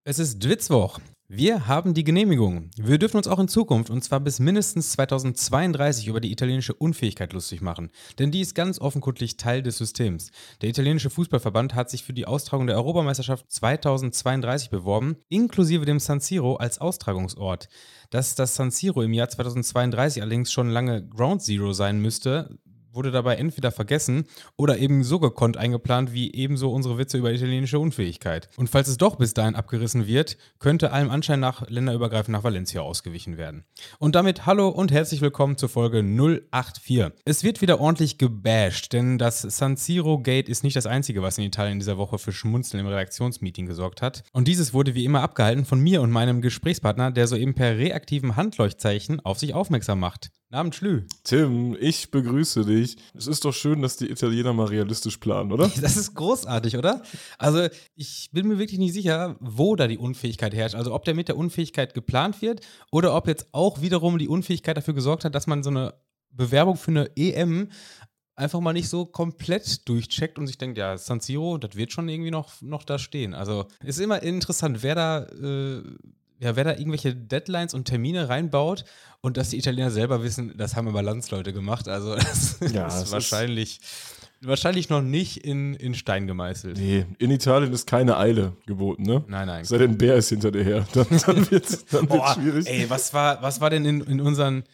Es ist Dwitzwoch. Wir haben die Genehmigung. Wir dürfen uns auch in Zukunft, und zwar bis mindestens 2032, über die italienische Unfähigkeit lustig machen. Denn die ist ganz offenkundig Teil des Systems. Der italienische Fußballverband hat sich für die Austragung der Europameisterschaft 2032 beworben, inklusive dem San Siro als Austragungsort. Dass das San Siro im Jahr 2032 allerdings schon lange Ground Zero sein müsste, wurde dabei entweder vergessen oder eben so gekonnt eingeplant wie ebenso unsere Witze über italienische Unfähigkeit. Und falls es doch bis dahin abgerissen wird, könnte allem Anschein nach länderübergreifend nach Valencia ausgewichen werden. Und damit hallo und herzlich willkommen zur Folge 084. Es wird wieder ordentlich gebasht, denn das San Siro Gate ist nicht das einzige, was in Italien in dieser Woche für Schmunzeln im Redaktionsmeeting gesorgt hat. Und dieses wurde wie immer abgehalten von mir und meinem Gesprächspartner, der soeben per reaktivem Handleuchtzeichen auf sich aufmerksam macht. Abend, Schlü. Tim, ich begrüße dich. Es ist doch schön, dass die Italiener mal realistisch planen, oder? Das ist großartig, oder? Also ich bin mir wirklich nicht sicher, wo da die Unfähigkeit herrscht. Also ob der mit der Unfähigkeit geplant wird oder ob jetzt auch wiederum die Unfähigkeit dafür gesorgt hat, dass man so eine Bewerbung für eine EM einfach mal nicht so komplett durchcheckt und sich denkt, ja, San Siro, das wird schon irgendwie noch da stehen. Also ist immer interessant, wer da irgendwelche Deadlines und Termine reinbaut und dass die Italiener selber wissen, das haben aber Landsleute gemacht. Also das ist wahrscheinlich noch nicht in Stein gemeißelt. Nee, in Italien ist keine Eile geboten, ne? Nein. Sei denn, ein Bär ist hinter dir her. Dann wird's schwierig. Ey, was war denn in unseren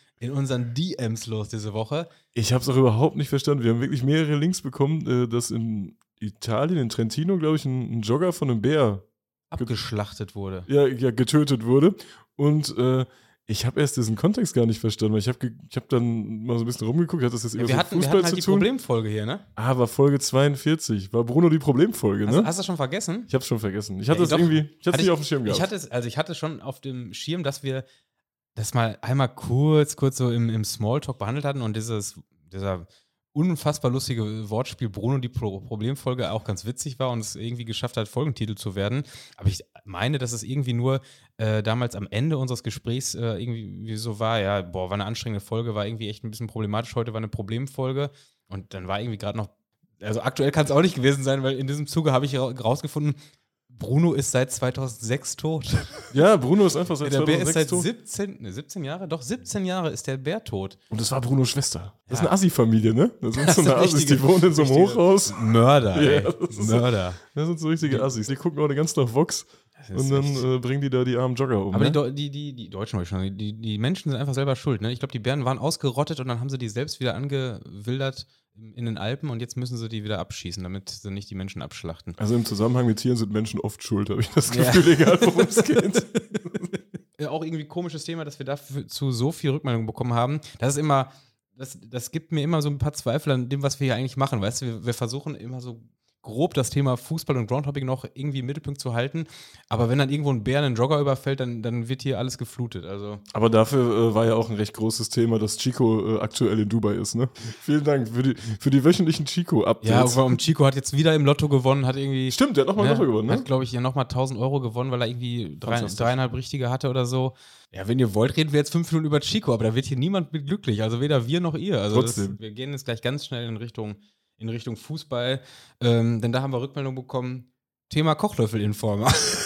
DMs los diese Woche? Ich hab's auch überhaupt nicht verstanden. Wir haben wirklich mehrere Links bekommen, dass in Italien, in Trentino, glaube ich, ein Jogger von einem Bär abgeschlachtet wurde. Ja, getötet wurde. Und ich habe erst diesen Kontext gar nicht verstanden, weil ich hab dann mal so ein bisschen rumgeguckt, hat das jetzt wir hatten halt die Problemfolge hier, ne? Ah, war Folge 42. War Bruno die Problemfolge, ne? Hast du das schon vergessen? Ich hab's schon vergessen. Ich hatte es nicht auf dem Schirm gehabt. Ich hatte schon auf dem Schirm, dass wir das mal einmal kurz so im Smalltalk behandelt hatten und dieser unfassbar lustige Wortspiel Bruno die Problemfolge auch ganz witzig war und es irgendwie geschafft hat, Folgentitel zu werden. Aber ich meine, dass es irgendwie nur damals am Ende unseres Gesprächs irgendwie so war, ja, war eine anstrengende Folge, war irgendwie echt ein bisschen problematisch. Heute war eine Problemfolge und dann war irgendwie gerade noch, also aktuell kann es auch nicht gewesen sein, weil in diesem Zuge habe ich rausgefunden, Bruno ist seit 2006 tot. Ja, Bruno ist einfach seit 2006 tot. Der Bär ist seit 17 Jahre? Doch, 17 Jahre ist der Bär tot. Und das war Brunos Schwester. Das ist eine Assi-Familie, ne? Das sind so eine Assis, die richtige, wohnen in so einem Hochhaus. Mörder, ey. Ja, Mörder. Das sind so richtige Assis. Die gucken auch den ganzen Tag Vox und dann bringen die da die armen Jogger um. Aber ne? die Deutschen, die Menschen sind einfach selber schuld, ne? Ich glaube, die Bären waren ausgerottet und dann haben sie die selbst wieder angewildert in den Alpen und jetzt müssen sie die wieder abschießen, damit sie nicht die Menschen abschlachten. Also im Zusammenhang mit Tieren sind Menschen oft schuld, habe ich das Gefühl, egal worum es geht. Auch irgendwie komisches Thema, dass wir dazu so viel Rückmeldung bekommen haben. Das ist immer, das gibt mir immer so ein paar Zweifel an dem, was wir hier eigentlich machen. Weißt du, wir versuchen immer so grob das Thema Fußball und Groundhopping noch irgendwie im Mittelpunkt zu halten. Aber wenn dann irgendwo ein Bär einen Jogger überfällt, dann wird hier alles geflutet. Also. Aber dafür war ja auch ein recht großes Thema, dass Chico aktuell in Dubai ist. Ne? Vielen Dank für die wöchentlichen Chico-Updates. Ja, Chico hat jetzt wieder im Lotto gewonnen, hat irgendwie. Stimmt, der hat nochmal Lotto gewonnen, ne? Hat, glaube ich, ja nochmal 1.000 Euro gewonnen, weil er irgendwie 3,5 richtige hatte oder so. Ja, wenn ihr wollt, reden wir jetzt 5 Minuten über Chico, aber da wird hier niemand mit glücklich. Also weder wir noch ihr. Also wir gehen jetzt gleich ganz schnell in Richtung Fußball, denn da haben wir Rückmeldung bekommen, Thema Kochlöffel-Informer.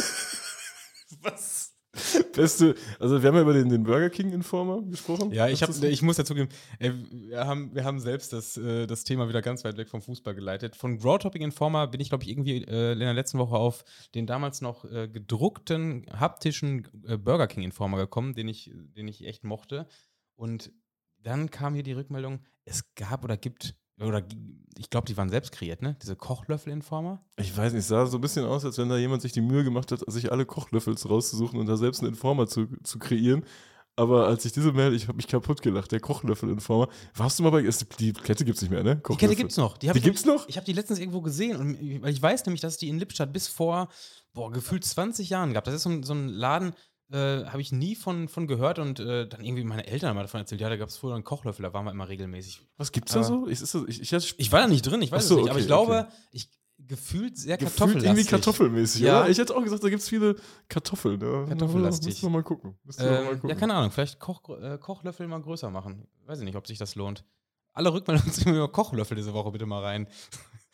Was? Beste, also wir haben ja über den Burger King-Informer gesprochen. Ja, ich muss dazu geben, wir haben selbst das Thema wieder ganz weit weg vom Fußball geleitet. Von Groundhopping-Informer bin ich, glaube ich, irgendwie in der letzten Woche auf den damals noch gedruckten, haptischen Burger King-Informer gekommen, den ich echt mochte. Und dann kam hier die Rückmeldung, es gab oder gibt ich glaube, die waren selbst kreiert, ne? Diese Kochlöffel-Informer. Ich weiß nicht, es sah so ein bisschen aus, als wenn da jemand sich die Mühe gemacht hat, sich alle Kochlöffels rauszusuchen und da selbst einen Informer zu kreieren. Aber als ich diese Mail, ich habe mich kaputt gelacht, der Kochlöffel-Informer. Warst du mal bei, die Kette gibt's nicht mehr, ne? Die Kette gibt's noch. Die gibt's noch? Ich habe die letztens irgendwo gesehen, weil ich weiß nämlich, dass es die in Lippstadt bis vor, gefühlt 20 Jahren gab. Das ist so ein Laden, habe ich nie von gehört und dann irgendwie meine Eltern haben davon erzählt, ja, da gab es früher einen Kochlöffel, da waren wir immer regelmäßig. Was gibt's da so? Ich war da nicht drin, ich weiß es nicht, aber ich glaube, gefühlt sehr kartoffellastig. Irgendwie kartoffelmäßig, ja. Oder? Ich hätte auch gesagt, da gibt es viele Kartoffeln. Ja. Kartoffellastig. Müssen wir mal gucken. Ja, keine Ahnung, vielleicht Kochlöffel mal größer machen. Weiß ich nicht, ob sich das lohnt. Alle Rückmeldungen zu mir über Kochlöffel diese Woche bitte mal rein.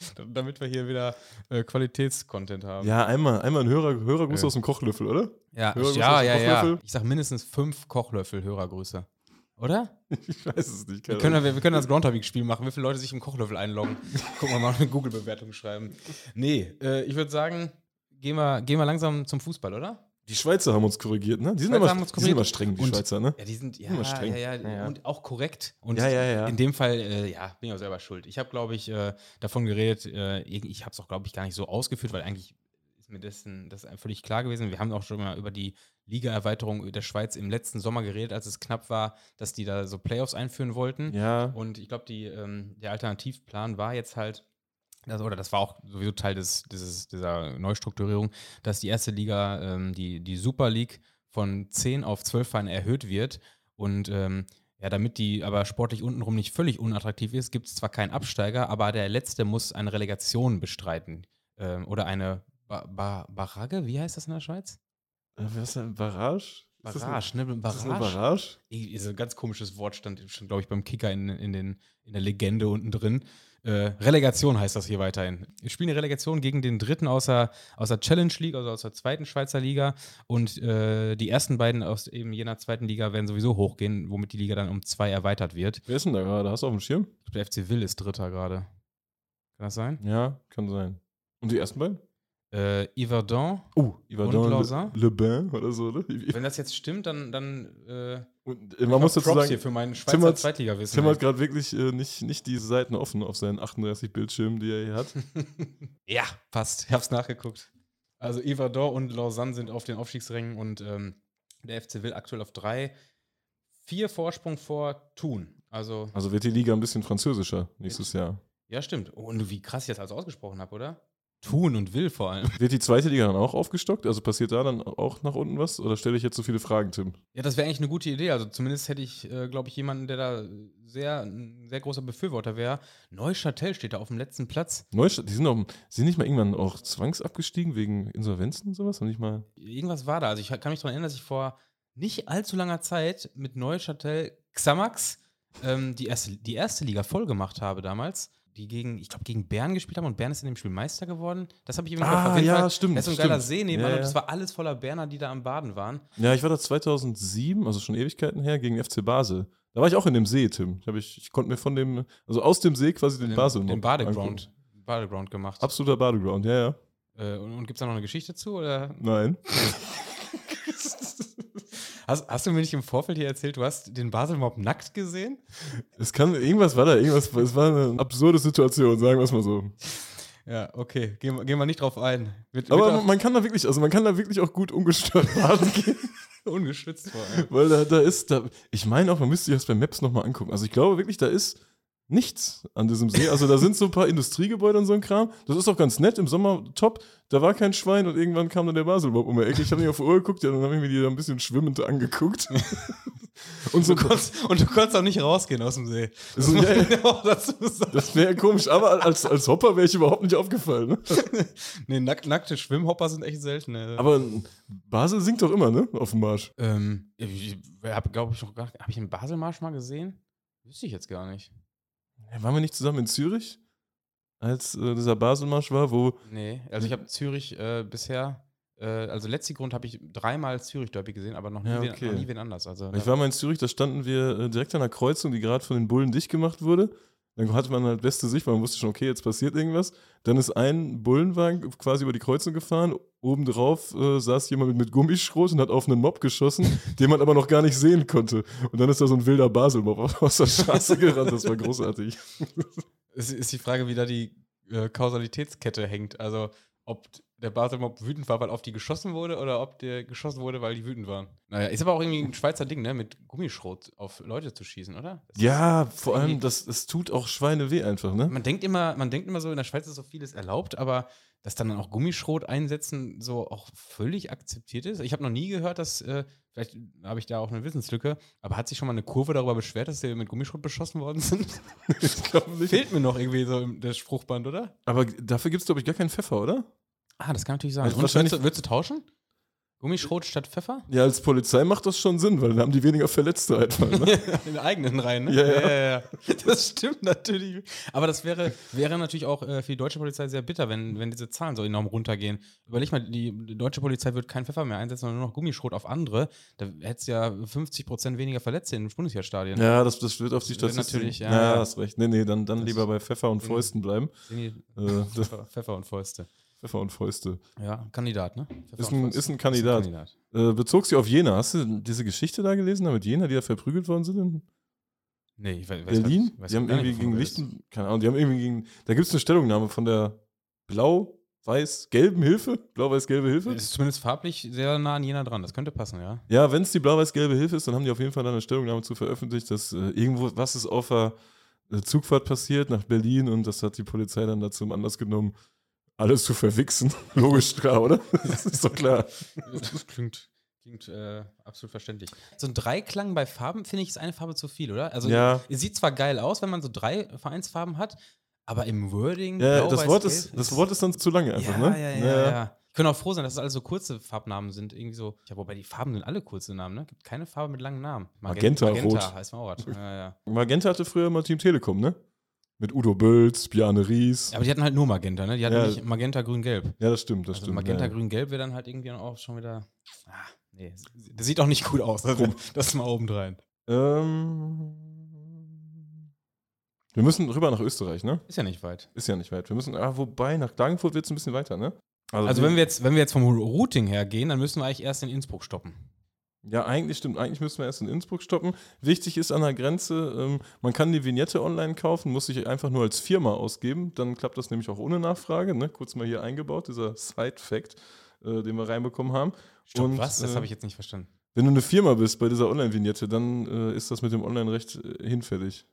Damit wir hier wieder Qualitätscontent haben. Ja, einmal ein Hörergruß aus dem Kochlöffel, oder? Ja, Hörergruß aus dem ja. Kochlöffel? Ich sag mindestens 5 Kochlöffel Hörergrüße. Oder? Ich weiß es nicht. Wir können das Groundhopping-Spiel machen, wie viele Leute sich im Kochlöffel einloggen. Gucken wir mal eine Google-Bewertung schreiben. Nee, ich würde sagen, gehen wir langsam zum Fußball, oder? Die Schweizer haben uns korrigiert, ne? Die sind immer streng, die Schweizer, ne? Ja, die sind immer streng. Ja. Und auch korrekt. Und Ja. in dem Fall, bin ich auch selber schuld. Ich habe, glaube ich, davon geredet, ich habe es auch, glaube ich, gar nicht so ausgeführt, weil eigentlich ist mir das völlig klar gewesen. Wir haben auch schon mal über die Liga-Erweiterung der Schweiz im letzten Sommer geredet, als es knapp war, dass die da so Playoffs einführen wollten. Ja. Und ich glaube, der Alternativplan war jetzt halt, das war auch sowieso Teil dieser Neustrukturierung, dass die erste Liga, die Super League, von 10 auf 12 Vereine erhöht wird. Und damit die aber sportlich untenrum nicht völlig unattraktiv ist, gibt es zwar keinen Absteiger, aber der Letzte muss eine Relegation bestreiten. Oder eine Barrage, wie heißt das in der Schweiz? Was ist denn? Barrage? Barrage, ne? Ist das eine Barrage? Ist ein ganz komisches Wort, stand glaube ich, beim Kicker in der Legende unten drin. Relegation heißt das hier weiterhin. Wir spielen die Relegation gegen den dritten aus der Challenge League, also aus der zweiten Schweizer Liga. Und die ersten beiden aus eben jener zweiten Liga werden sowieso hochgehen, womit die Liga dann um 2 erweitert wird. Wer ist denn da gerade? Hast du auf dem Schirm? Der FC Will ist Dritter gerade. Kann das sein? Ja, kann sein. Und die ersten beiden? Yverdon und Lausanne. Le Bain oder so, ne? Wenn das jetzt stimmt, dann und man muss dazu sagen, hier für meinen Schweizer Zweitliga-Wissen. Tim hat gerade wirklich nicht diese Seiten offen auf seinen 38 Bildschirmen, die er hier hat. Ja, passt. Ich hab's nachgeguckt. Also Yverdon und Lausanne sind auf den Aufstiegsrängen und der FC Will aktuell auf 3. 4 Vorsprung vor Thun. Also wird die Liga ein bisschen französischer nächstes Jahr. Ja, stimmt. Oh, und wie krass ich das also ausgesprochen habe, oder? Thun und Will vor allem. Wird die zweite Liga dann auch aufgestockt? Also passiert da dann auch nach unten was? Oder stelle ich jetzt so viele Fragen, Tim? Ja, das wäre eigentlich eine gute Idee. Also zumindest hätte ich, glaube ich, jemanden, der da ein sehr großer Befürworter wäre. Neuchâtel steht da auf dem letzten Platz. Neustadt, die sind nicht mal irgendwann auch zwangsabgestiegen wegen Insolvenzen und sowas? Und nicht mal Irgendwas war da. Also ich kann mich daran erinnern, dass ich vor nicht allzu langer Zeit mit Neuchâtel Xamax die erste Liga voll gemacht habe damals. Die gegen Bern gespielt haben und Bern ist in dem Spiel Meister geworden. Das habe ich eben vergessen. Ja, stimmt. Das ist so ein geiler See nebenan ja. Und das war alles voller Berner, die da am Baden waren. Ja, ich war da 2007, also schon Ewigkeiten her, gegen FC Basel. Da war ich auch in dem See, Tim. Ich konnte mir aus dem See quasi den Basel den Badeground gemacht. Absoluter Badeground, ja. Und gibt es da noch eine Geschichte zu? Oder? Nein. Hast du mir nicht im Vorfeld hier erzählt, du hast den Basel-Mob nackt gesehen? Es war eine absurde Situation, sagen wir es mal so. Ja, okay, gehen wir nicht drauf ein. Aber man kann da wirklich auch gut ungestört baden gehen. Ungeschützt vor allem. Weil ich meine auch, man müsste sich das bei Maps nochmal angucken. Also ich glaube wirklich, da ist nichts an diesem See. Also da sind so ein paar Industriegebäude und so ein Kram. Das ist auch ganz nett, im Sommer top. Da war kein Schwein und irgendwann kam dann der Baselbob um dieEcke. Ich habe nicht auf die Uhr geguckt, ja, dann habe ich mir die da ein bisschen schwimmend angeguckt. Und du konntest auch nicht rausgehen aus dem See. Das muss man auch dazu sagen. Das wäre komisch, aber als Hopper wäre ich überhaupt nicht aufgefallen. Ne? Nee, nackte Schwimmhopper sind echt selten. Aber Basel singt doch immer, ne? Auf dem Marsch. Habe ich einen Baselmarsch mal gesehen? Wüsste ich jetzt gar nicht. Waren wir nicht zusammen in Zürich, als dieser Baselmarsch war, wo... Nee, also ich habe Zürich bisher, also letzten Grund habe ich 3-mal Zürich-Derby gesehen, aber noch nie wen anders. Also, ich war mal in Zürich, da standen wir direkt an einer Kreuzung, die gerade von den Bullen dicht gemacht wurde. Dann hatte man halt beste Sicht, weil man wusste schon, okay, jetzt passiert irgendwas. Dann ist ein Bullenwagen quasi über die Kreuzung gefahren. Obendrauf saß jemand mit Gummischrot und hat auf einen Mob geschossen, den man aber noch gar nicht sehen konnte. Und dann ist da so ein wilder Basel-Mob aus der Straße gerannt. Das war großartig. Es ist die Frage, wie da die Kausalitätskette hängt. Also, ob der Basel-Mob wütend war, weil auf die geschossen wurde oder ob der geschossen wurde, weil die wütend waren. Naja, ist aber auch irgendwie ein Schweizer Ding, ne, mit Gummischrot auf Leute zu schießen, oder? Vor allem, das tut auch Schweine weh einfach, ne? Man denkt immer so, in der Schweiz ist so vieles erlaubt, aber dass dann auch Gummischrot einsetzen so auch völlig akzeptiert ist. Ich habe noch nie gehört, dass, vielleicht habe ich da auch eine Wissenslücke, aber hat sich schon mal eine Kurve darüber beschwert, dass sie mit Gummischrot beschossen worden sind? Ich glaube nicht. Fehlt mir noch irgendwie so das Spruchband, oder? Aber dafür gibt es, glaube ich, gar keinen Pfeffer, oder? Ah, das kann natürlich sein. Also und würdest du tauschen? Gummischrot statt Pfeffer? Ja, als Polizei macht das schon Sinn, weil dann haben die weniger Verletzte einfach. Ne? In den eigenen Reihen, ne? Ja. Das stimmt natürlich. Aber das wäre natürlich auch für die deutsche Polizei sehr bitter, wenn diese Zahlen so enorm runtergehen. Überleg mal, die deutsche Polizei wird keinen Pfeffer mehr einsetzen, sondern nur noch Gummischrot auf andere. Da hättest du ja 50% weniger Verletzte in den Bundeswehrstadien. Ja, das wird auf die Das wird Statistik. natürlich, Ja, hast recht. Nee, dann lieber bei Pfeffer und Fäusten bleiben. Pfeffer und Fäuste. Pfeffer und Fäuste. Ja, Kandidat, ne? Ist ein Kandidat. Bezog sich auf Jena. Hast du diese Geschichte da gelesen, mit Jena, die da verprügelt worden sind in Nee, ich weiß Berlin? weiß Die haben gar nicht, irgendwie wovon gegen du redest. Lichten, keine Ahnung, die haben irgendwie gegen, da gibt es eine Stellungnahme von der blau-weiß-gelben Hilfe. Blau-weiß-gelbe Hilfe? Es ist zumindest farblich sehr nah an Jena dran. Das könnte passen, ja. Ja, wenn es die blau-weiß-gelbe Hilfe ist, dann haben die auf jeden Fall dann eine Stellungnahme zu veröffentlicht, dass irgendwo was ist auf der Zugfahrt passiert nach Berlin und das hat die Polizei dann dazu im Anlass genommen, alles zu verwichsen. Logisch, klar, oder? Das ist doch klar. Das klingt absolut verständlich. So ein Dreiklang bei Farben, finde ich, ist eine Farbe zu viel, oder? Also, Ja. es sieht zwar geil aus, wenn man so 3 Vereinsfarben hat, aber im Wording. Ja, Blau, das Weiß, Wort ist dann zu lange einfach, ja, ne? Ja. Ich kann auch froh sein, dass es alles so kurze Farbnamen sind. Irgendwie so. Ja, wobei die Farben sind alle kurze Namen, ne? Gibt keine Farbe mit langen Namen. Magenta, rot. heißt man auch was. Ja. Magenta hatte früher mal Team Telekom, ne? Mit Udo Bölz, Bjarne Ries. Ja, aber die hatten halt nur Magenta, ne? Die hatten nicht Magenta, Grün, Gelb. Ja, das stimmt. Magenta, ja. Grün, Gelb wäre dann halt irgendwie auch schon wieder. Nee, das sieht auch nicht gut aus. Das ist mal obendrein. Wir müssen rüber nach Österreich, ne? Ist ja nicht weit. Ist ja nicht weit. Wir müssen, wobei, nach Klagenfurt wird es ein bisschen weiter, ne? Also wenn wir jetzt vom Routing her gehen, dann müssen wir eigentlich erst in Innsbruck stoppen. Ja, eigentlich stimmt. Eigentlich müssen wir erst in Innsbruck stoppen. Wichtig ist an der Grenze, man kann die Vignette online kaufen, muss sich einfach nur als Firma ausgeben. Dann klappt das nämlich auch ohne Nachfrage. Ne? Kurz mal hier eingebaut, dieser Side-Fact, den wir reinbekommen haben. Stopp, was? Das habe ich jetzt nicht verstanden. Wenn du eine Firma bist bei dieser Online-Vignette, dann ist das mit dem Online-Recht hinfällig.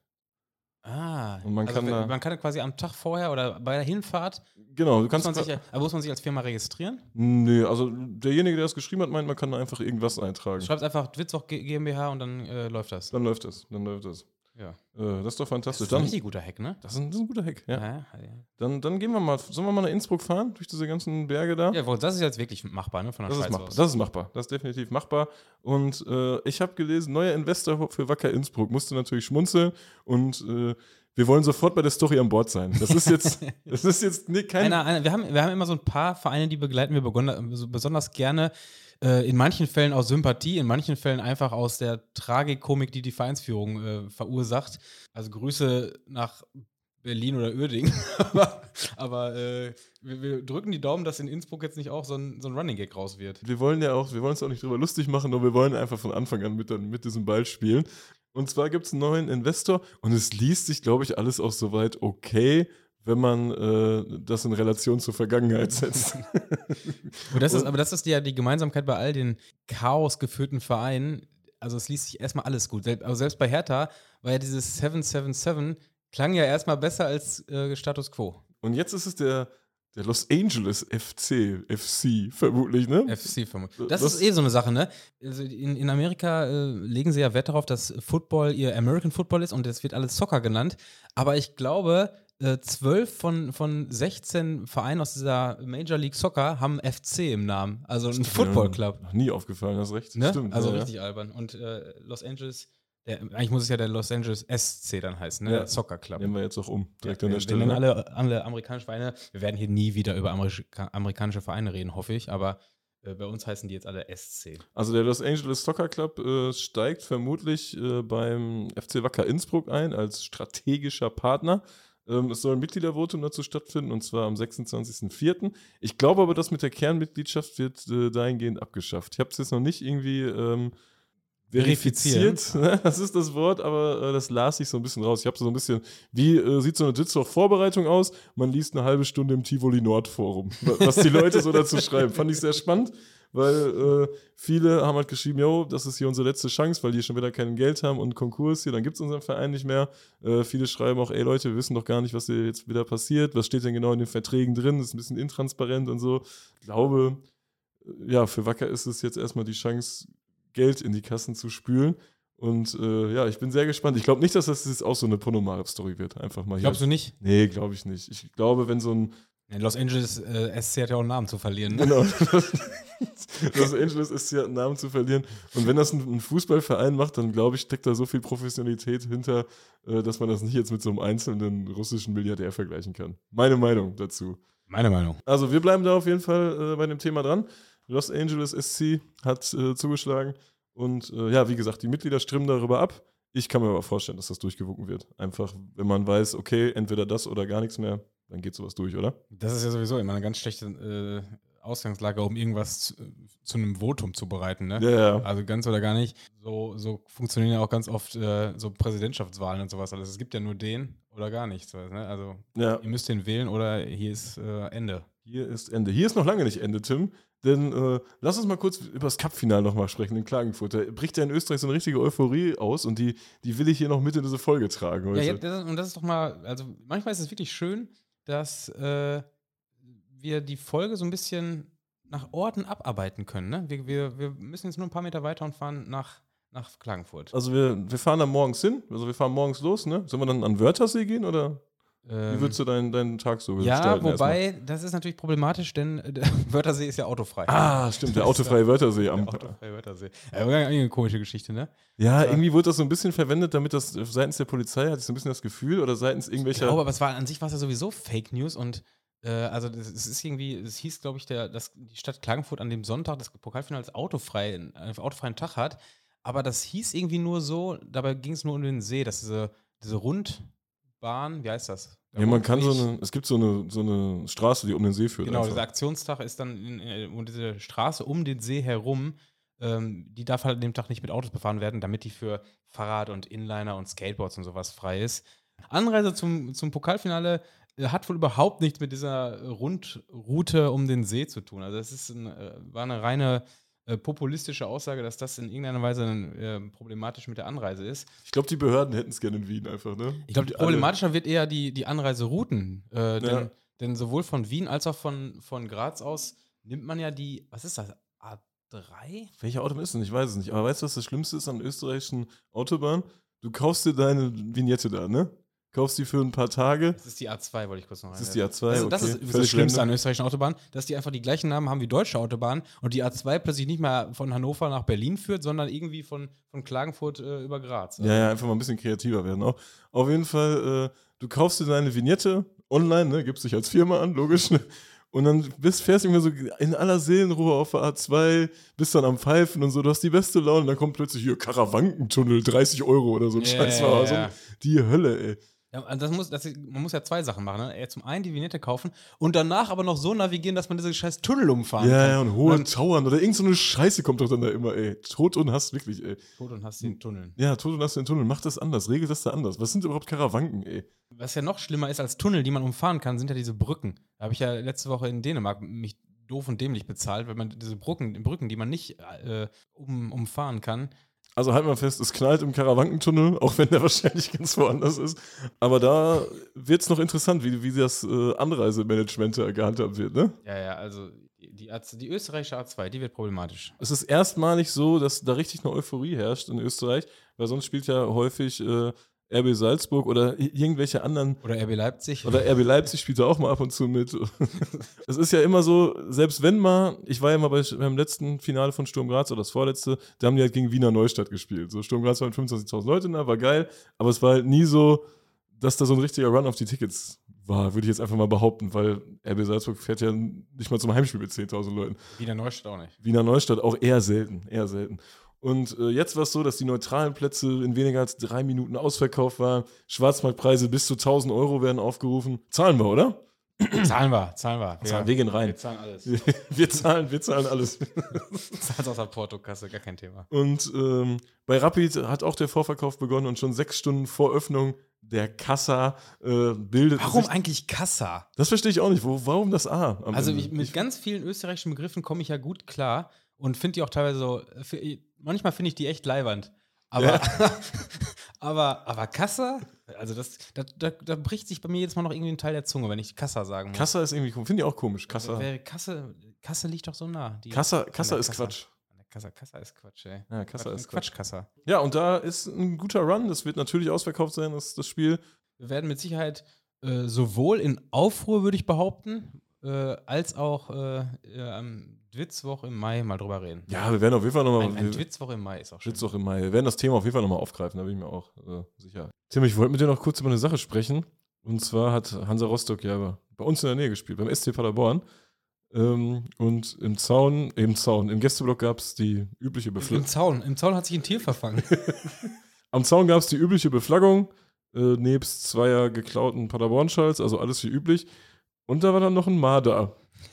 Und man kann quasi am Tag vorher oder bei der Hinfahrt. Genau, muss man sich als Firma registrieren? Nee, also derjenige, der das geschrieben hat, meint, man kann da einfach irgendwas eintragen. Du schreibst einfach Dwitzwoch GmbH und dann läuft das. Dann läuft das. Ja. Das ist doch fantastisch. Das ist ein richtig guter Hack, ne? Das ist ein guter Hack, ja. Ja. Dann gehen wir mal, sollen wir mal nach Innsbruck fahren, durch diese ganzen Berge da? Ja, das ist jetzt wirklich machbar, ne? Von der Schweiz aus. Das ist machbar. Das ist definitiv machbar. Und ich habe gelesen, neuer Investor für Wacker Innsbruck. Musste natürlich schmunzeln und wir wollen sofort bei der Story an Bord sein. Das ist jetzt kein... Wir haben immer so ein paar Vereine, die begleiten wir besonders gerne. In manchen Fällen aus Sympathie, in manchen Fällen einfach aus der Tragikomik, die Vereinsführung verursacht. Also Grüße nach Berlin oder Uerdingen. aber wir drücken die Daumen, dass in Innsbruck jetzt nicht auch so ein Running Gag raus wird. Wir wollen uns auch nicht drüber lustig machen, aber wir wollen einfach von Anfang an mit diesem Ball spielen. Und zwar gibt es einen neuen Investor und es liest sich, glaube ich, alles auch soweit okay, wenn man das in Relation zur Vergangenheit setzt. Aber das ist ja die Gemeinsamkeit bei all den chaosgeführten Vereinen. Also es liest sich erstmal alles gut. Also selbst bei Hertha war ja dieses 777 klang ja erstmal besser als Status Quo. Und jetzt ist es der Los Angeles FC vermutlich, ne? FC vermutlich. Das ist so eine Sache, ne? Also in Amerika legen sie ja Wert darauf, dass Football ihr American Football ist und das wird alles Soccer genannt. Aber ich glaube, 12 von 16 Vereinen aus dieser Major League Soccer haben FC im Namen. Also ein Football Club. Noch nie aufgefallen, hast recht. Ne? Stimmt. Also richtig albern. Und Los Angeles, eigentlich muss es ja der Los Angeles SC dann heißen, ne? Ja. Soccer Club. Nehmen wir jetzt auch direkt Ja, an der Stelle. Wir nennen alle amerikanischen Vereine. Wir werden hier nie wieder über amerikanische Vereine reden, hoffe ich. Aber bei uns heißen die jetzt alle SC. Also der Los Angeles Soccer Club steigt vermutlich beim FC Wacker Innsbruck ein als strategischer Partner. Es soll ein Mitgliedervotum dazu stattfinden, und zwar am 26.04. Ich glaube aber, das mit der Kernmitgliedschaft wird dahingehend abgeschafft. Ich habe es jetzt noch nicht irgendwie verifiziert. Das ist das Wort, aber das las ich so ein bisschen raus. Ich habe so ein bisschen, wie sieht so eine Ditzoch-Vorbereitung aus? Man liest eine halbe Stunde im Tivoli Nord-Forum, was die Leute so dazu schreiben. Fand ich sehr spannend, weil viele haben halt geschrieben, yo, das ist hier unsere letzte Chance, weil die schon wieder kein Geld haben und Konkurs hier, dann gibt es unseren Verein nicht mehr. Viele schreiben auch, ey Leute, wir wissen doch gar nicht, was hier jetzt wieder passiert, was steht denn genau in den Verträgen drin, das ist ein bisschen intransparent und so. Ich glaube, ja, für Wacker ist es jetzt erstmal die Chance, Geld in die Kassen zu spülen. Und ich bin sehr gespannt. Ich glaube nicht, dass das jetzt auch so eine Ponomarev-Story wird. Einfach mal hier. Glaubst du nicht? Nee, glaube ich nicht. Ich glaube, wenn so ein In Los Angeles SC hat ja auch einen Namen zu verlieren. Ne? Genau. Los Angeles ist ja einen Namen zu verlieren. Und wenn das ein Fußballverein macht, dann glaube ich, steckt da so viel Professionalität hinter, dass man das nicht jetzt mit so einem einzelnen russischen Milliardär vergleichen kann. Meine Meinung dazu. Meine Meinung. Also wir bleiben da auf jeden Fall bei dem Thema dran. Los Angeles SC hat zugeschlagen. Und ja, wie gesagt, die Mitglieder stimmen darüber ab. Ich kann mir aber vorstellen, dass das durchgewunken wird. Einfach, wenn man weiß, okay, entweder das oder gar nichts mehr, dann geht sowas durch, oder? Das ist ja sowieso immer eine ganz schlechte Ausgangslage, um irgendwas zu einem Votum zu bereiten. Ne? Ja. Also ganz oder gar nicht. So funktionieren ja auch ganz oft so Präsidentschaftswahlen und sowas. Also es gibt ja nur den oder gar nichts. Ne? Also ihr müsst den wählen oder hier ist Ende. Hier ist Ende. Hier ist noch lange nicht Ende, Tim. Denn lass uns mal kurz über das Cup-Final nochmal sprechen in Klagenfurt. Da bricht ja in Österreich so eine richtige Euphorie aus und die will ich hier noch mit in diese Folge tragen heute. Ja, und das ist doch mal, also manchmal ist es wirklich schön, dass wir die Folge so ein bisschen nach Orten abarbeiten können. Ne? Wir müssen jetzt nur ein paar Meter weiter und fahren nach Klagenfurt. Also wir fahren da morgens hin, also wir fahren morgens los, ne? Sollen wir dann an Wörthersee gehen oder wie würdest du deinen Tag so gestalten? Ja, wobei, das ist natürlich problematisch, denn Wörthersee ist ja autofrei. Ah, stimmt, der autofreie Wörthersee. Der autofreie Wörthersee. Eine komische Geschichte, ne? Ja, irgendwie wurde das so ein bisschen verwendet, damit das seitens der Polizei, hatte ich so ein bisschen das Gefühl, oder seitens irgendwelcher... Ich glaube, aber an sich war es ja sowieso Fake News und also es ist irgendwie, es hieß, glaube ich, dass die Stadt Klagenfurt an dem Sonntag das Pokalfinale als autofreien Tag hat, aber das hieß irgendwie nur so, dabei ging es nur um den See, dass diese Rundbahn, wie heißt das? Ja, man kann es gibt so eine Straße, die um den See führt. Genau, einfach. dieser Aktionstag ist dann, und diese Straße um den See herum, die darf halt an dem Tag nicht mit Autos befahren werden, damit die für Fahrrad und Inliner und Skateboards und sowas frei ist. Anreise zum Pokalfinale hat wohl überhaupt nichts mit dieser Rundroute um den See zu tun. Also das war eine reine populistische Aussage, dass das in irgendeiner Weise problematisch mit der Anreise ist. Ich glaube, die Behörden hätten es gerne in Wien einfach, ne? Ich glaube, problematischer wird eher die Anreiserouten. Denn sowohl von Wien als auch von Graz aus nimmt man ja was ist das, A3? Welche Autobahn ist denn? Ich weiß es nicht. Aber weißt du, was das Schlimmste ist an österreichischen Autobahnen? Du kaufst dir deine Vignette da, ne? Kaufst die für ein paar Tage. Das ist die A2, wollte ich kurz noch Das ist die A2, Das ist das Schlimmste an österreichischen Autobahnen, dass die einfach die gleichen Namen haben wie deutsche Autobahnen und die A2 plötzlich nicht mehr von Hannover nach Berlin führt, sondern irgendwie von Klagenfurt über Graz. Also Ja, einfach mal ein bisschen kreativer werden auch. Auf jeden Fall, du kaufst dir deine Vignette online, ne? Gibst dich als Firma an, logisch, ne? Und dann fährst du immer so in aller Seelenruhe auf der A2, bist dann am Pfeifen und so, du hast die beste Laune, und dann kommt plötzlich hier Karawankentunnel, 30 Euro oder so ein Scheiß. War so die Hölle, ey. Ja, man muss ja zwei Sachen machen. Ne? Zum einen die Vignette kaufen und danach aber noch so navigieren, dass man diese scheiß Tunnel umfahren kann. Ja, und hohe Tauern oder irgend so eine Scheiße kommt doch dann da immer, ey. Tod und Hass, wirklich, ey. Tod und Hass den Tunneln. Ja, Tod und Hass den Tunnel. Mach das anders, regel das da anders. Was sind überhaupt Karawanken, ey? Was ja noch schlimmer ist als Tunnel, die man umfahren kann, sind ja diese Brücken. Da habe ich ja letzte Woche in Dänemark mich doof und dämlich bezahlt, weil man diese Brücken, die man nicht umfahren kann. Also halt mal fest, es knallt im Karawankentunnel, auch wenn der wahrscheinlich ganz woanders ist. Aber da wird es noch interessant, wie das Anreisemanagement gehandhabt wird, ne? Ja, also die österreichische A2, die wird problematisch. Es ist erstmalig so, dass da richtig eine Euphorie herrscht in Österreich, weil sonst spielt ja häufig RB Salzburg oder irgendwelche anderen. Oder RB Leipzig. Oder RB Leipzig spielt da auch mal ab und zu mit. Es ist ja immer so, selbst wenn mal, ich war ja mal beim letzten Finale von Sturm Graz oder das vorletzte, da haben die halt gegen Wiener Neustadt gespielt. So, Sturm Graz waren 25.000 Leute da, war geil, aber es war halt nie so, dass da so ein richtiger Run auf die Tickets war, würde ich jetzt einfach mal behaupten, weil RB Salzburg fährt ja nicht mal zum Heimspiel mit 10.000 Leuten. Wiener Neustadt auch nicht. Wiener Neustadt auch eher selten. Und jetzt war es so, dass die neutralen Plätze in weniger als 3 Minuten ausverkauft waren. Schwarzmarktpreise bis zu 1.000 Euro werden aufgerufen. Zahlen wir, oder? Zahlen wir. Wir gehen rein. Wir zahlen alles. wir zahlen alles. Zahlst aus der Portokasse, gar kein Thema. Und bei Rapid hat auch der Vorverkauf begonnen und schon 6 Stunden vor Öffnung der Kassa bildet. Warum eigentlich Kassa? Das verstehe ich auch nicht. Warum das A? Also mit ganz vielen österreichischen Begriffen komme ich ja gut klar und finde die auch teilweise so. Manchmal finde ich die echt leiwand. Aber, aber Kassa, also da bricht sich bei mir jetzt mal noch irgendwie ein Teil der Zunge, wenn ich Kassa sagen muss. Kassa ist irgendwie komisch. Finde ich auch komisch. Kassa liegt doch so nah. Kassa ist Quatsch. Kassa ist Quatsch, ey. Ja, Kassa ist Quatsch. Kassa. Ja, und da ist ein guter Run. Das wird natürlich ausverkauft sein, das Spiel. Wir werden mit Sicherheit sowohl in Aufruhr, würde ich behaupten, als auch am Dwitzwoch im Mai mal drüber reden. Ja, wir werden auf jeden Fall nochmal. Ein Dwitzwoch im Mai ist auch schön. Dwitzwoch im Mai. Wir werden das Thema auf jeden Fall nochmal aufgreifen, da bin ich mir auch sicher. Tim, ich wollte mit dir noch kurz über eine Sache sprechen. Und zwar hat Hansa Rostock ja bei uns in der Nähe gespielt, beim SC Paderborn. Und im Gästeblock gab es die übliche Beflaggung. Im Zaun hat sich ein Tier verfangen. Am Zaun gab es die übliche Beflaggung, nebst zweier geklauten Paderborn-Schals, also alles wie üblich. Und da war dann noch ein Marder.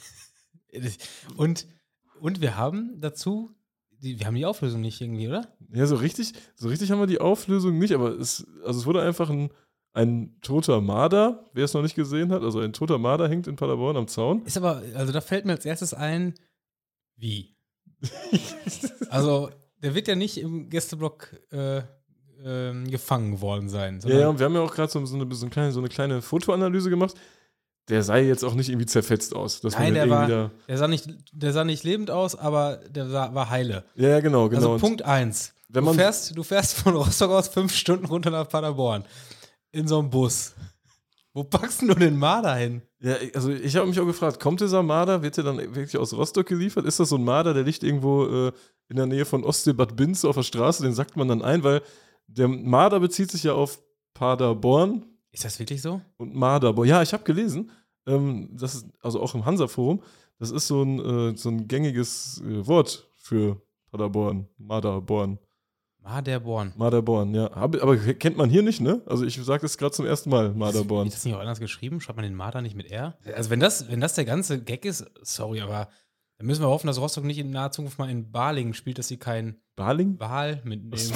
Und wir haben dazu, wir haben die Auflösung nicht irgendwie, oder? Ja, so richtig haben wir die Auflösung nicht, aber es wurde einfach ein toter Marder, wer es noch nicht gesehen hat, also ein toter Marder hängt in Paderborn am Zaun. Ist aber, also da fällt mir als erstes ein, wie? Also, der wird ja nicht im Gästeblock gefangen worden sein. Ja, und wir haben ja auch gerade so eine kleine Fotoanalyse gemacht. Der sah jetzt auch nicht irgendwie zerfetzt aus. Nein, der sah nicht lebend aus, aber der war heile. Ja, genau. Also Punkt 1. Du fährst von Rostock aus 5 Stunden runter nach Paderborn. In so einem Bus. Wo packst du den Marder hin? Ja, also ich habe mich auch gefragt, kommt dieser Marder, wird der dann wirklich aus Rostock geliefert? Ist das so ein Marder, der liegt irgendwo in der Nähe von Ostsee-Bad Binz auf der Straße, den sackt man dann ein, weil der Marder bezieht sich ja auf Paderborn. Ist das wirklich so? Und Marderborn. Ja, ich habe gelesen, das ist also auch im Hansa-Forum, das ist so ein gängiges Wort für Paderborn, Marderborn. Marderborn, ja. Aber kennt man hier nicht, ne? Also ich sage das gerade zum ersten Mal, Marderborn. Ist das nicht auch anders geschrieben? Schreibt man den Marder nicht mit R? Also wenn das der ganze Gag ist, sorry, aber dann müssen wir hoffen, dass Rostock nicht in naher Zukunft mal in Balingen spielt, dass sie kein Wal mitnehmen.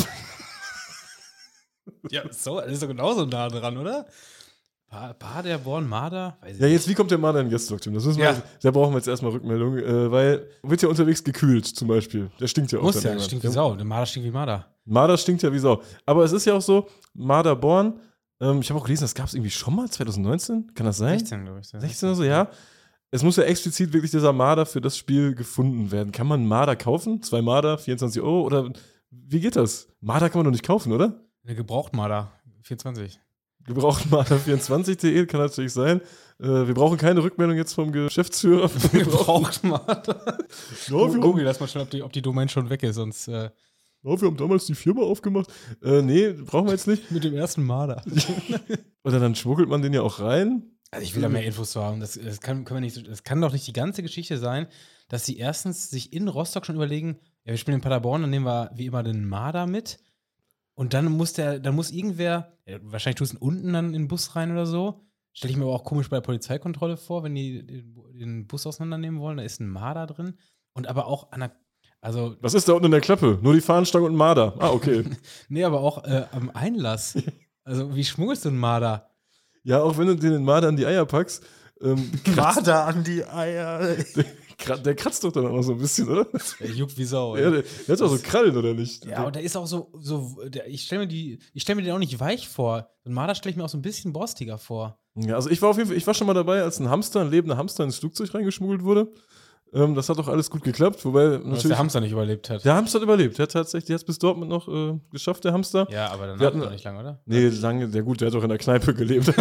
Ja, so, das ist doch genauso nah dran, oder? Paderborn, Marder? Weiß ich nicht. Wie kommt der Marder in Gästeblock, Tim? Da brauchen wir jetzt erstmal Rückmeldung, weil wird ja unterwegs gekühlt zum Beispiel. Der stinkt ja auch. Muss ja, der stinkt wie Sau. Der Marder stinkt wie Marder. Marder stinkt ja wie Sau. Aber es ist ja auch so, Marderborn, ich habe auch gelesen, das gab es irgendwie schon mal, 2019? Kann das sein? 16, glaube ich. 16 oder so, ja. Es muss ja explizit wirklich dieser Marder für das Spiel gefunden werden. Kann man einen Marder kaufen? 2 Marder, 24 Euro? Oder wie geht das? Marder kann man doch nicht kaufen, oder? Eine Gebrauchtmarder, 24. Gebrauchtmarder24.de kann natürlich sein. Wir brauchen keine Rückmeldung jetzt vom Geschäftsführer. Gebrauchtmarder. Google das mal schon, ob die Domain schon weg ist, sonst. Wir haben damals die Firma aufgemacht. Nee, brauchen wir jetzt nicht. Mit dem ersten Marder. Oder dann schmuggelt man den ja auch rein. Also ich will da mehr Infos zu haben. Das kann doch nicht die ganze Geschichte sein, dass sie erstens sich in Rostock schon überlegen, ja, wir spielen in Paderborn, dann nehmen wir wie immer den Marder mit. Und dann muss irgendwer, ja, wahrscheinlich tust du ihn unten dann in den Bus rein oder so. Stelle ich mir aber auch komisch bei der Polizeikontrolle vor, wenn die den Bus auseinandernehmen wollen, da ist ein Marder drin. Und aber auch was ist da unten in der Klappe? Nur die Fahnenstange und ein Marder. Ah, okay. Nee, aber auch am Einlass. Also, wie schmuggelst du einen Marder? Ja, auch wenn du den Marder an die Eier packst. Marder an die Eier. Der kratzt doch dann auch noch so ein bisschen, oder? Der juckt wie Sau. Ja, der hat auch so Krallen, oder nicht? Ja, und der ist auch so ich stelle mir den auch nicht weich vor. So ein Marder stelle ich mir auch so ein bisschen borstiger vor. Ja, also ich war schon mal dabei, als ein lebender Hamster ins Flugzeug reingeschmuggelt wurde. Das hat doch alles gut geklappt, wobei natürlich der Hamster nicht überlebt hat. Der Hamster hat überlebt, der hat es bis Dortmund noch geschafft, der Hamster. Ja, aber dann noch nicht lange, oder? Nee, lange, der hat doch in der Kneipe gelebt.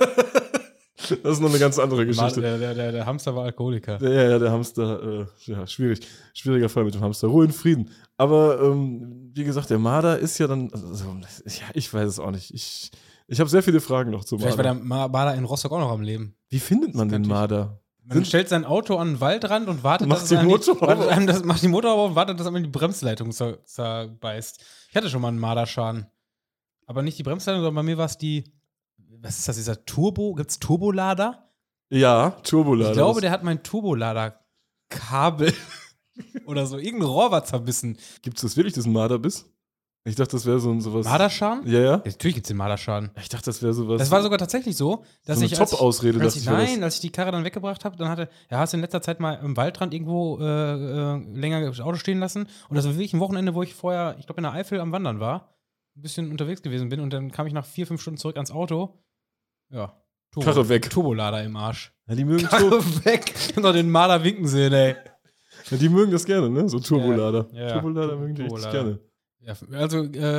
Das ist noch eine ganz andere Geschichte. Der Hamster war Alkoholiker. Ja, der Hamster, schwieriger Fall mit dem Hamster. Ruhe in Frieden. Aber wie gesagt, der Marder ist ja dann, ich weiß es auch nicht. Ich habe sehr viele Fragen noch zu Marder. Vielleicht war der Marder in Rostock auch noch am Leben. Wie findet man den Marder? Man stellt sein Auto an den Waldrand und wartet, macht die Motor auf und wartet, dass man die Bremsleitung zerbeißt. Ich hatte schon mal einen Marderschaden. Aber nicht die Bremsleitung, sondern bei mir war es was ist das, dieser Turbo? Gibt's Turbolader? Ja, Turbolader. Ich glaube, der hat mein Turbolader-Kabel oder so. Irgendein Rohr war zerbissen. Gibt es das wirklich, diesen Marderbiss? Ich dachte, das wäre sowas. Marderschaden? Ja. Natürlich gibt es den Marderschaden. Ich dachte, das wäre sowas. Das war sogar tatsächlich so, dass so eine Top-Ausrede, als ich die Karre dann weggebracht habe, dann hast du in letzter Zeit mal im Waldrand irgendwo länger das Auto stehen lassen. Und das war wirklich ein Wochenende, wo ich vorher, ich glaube, in der Eifel am Wandern war, ein bisschen unterwegs gewesen bin und dann kam ich nach 4-5 Stunden zurück ans Auto. Ja. Karre weg. Turbolader im Arsch. Ja, die mögen Karre weg. Ich hab noch den Marder winken sehen, ey. Ja, die mögen das gerne, ne? So Turbolader. Ja. Turbolader mögen die richtig gerne. Ja, also,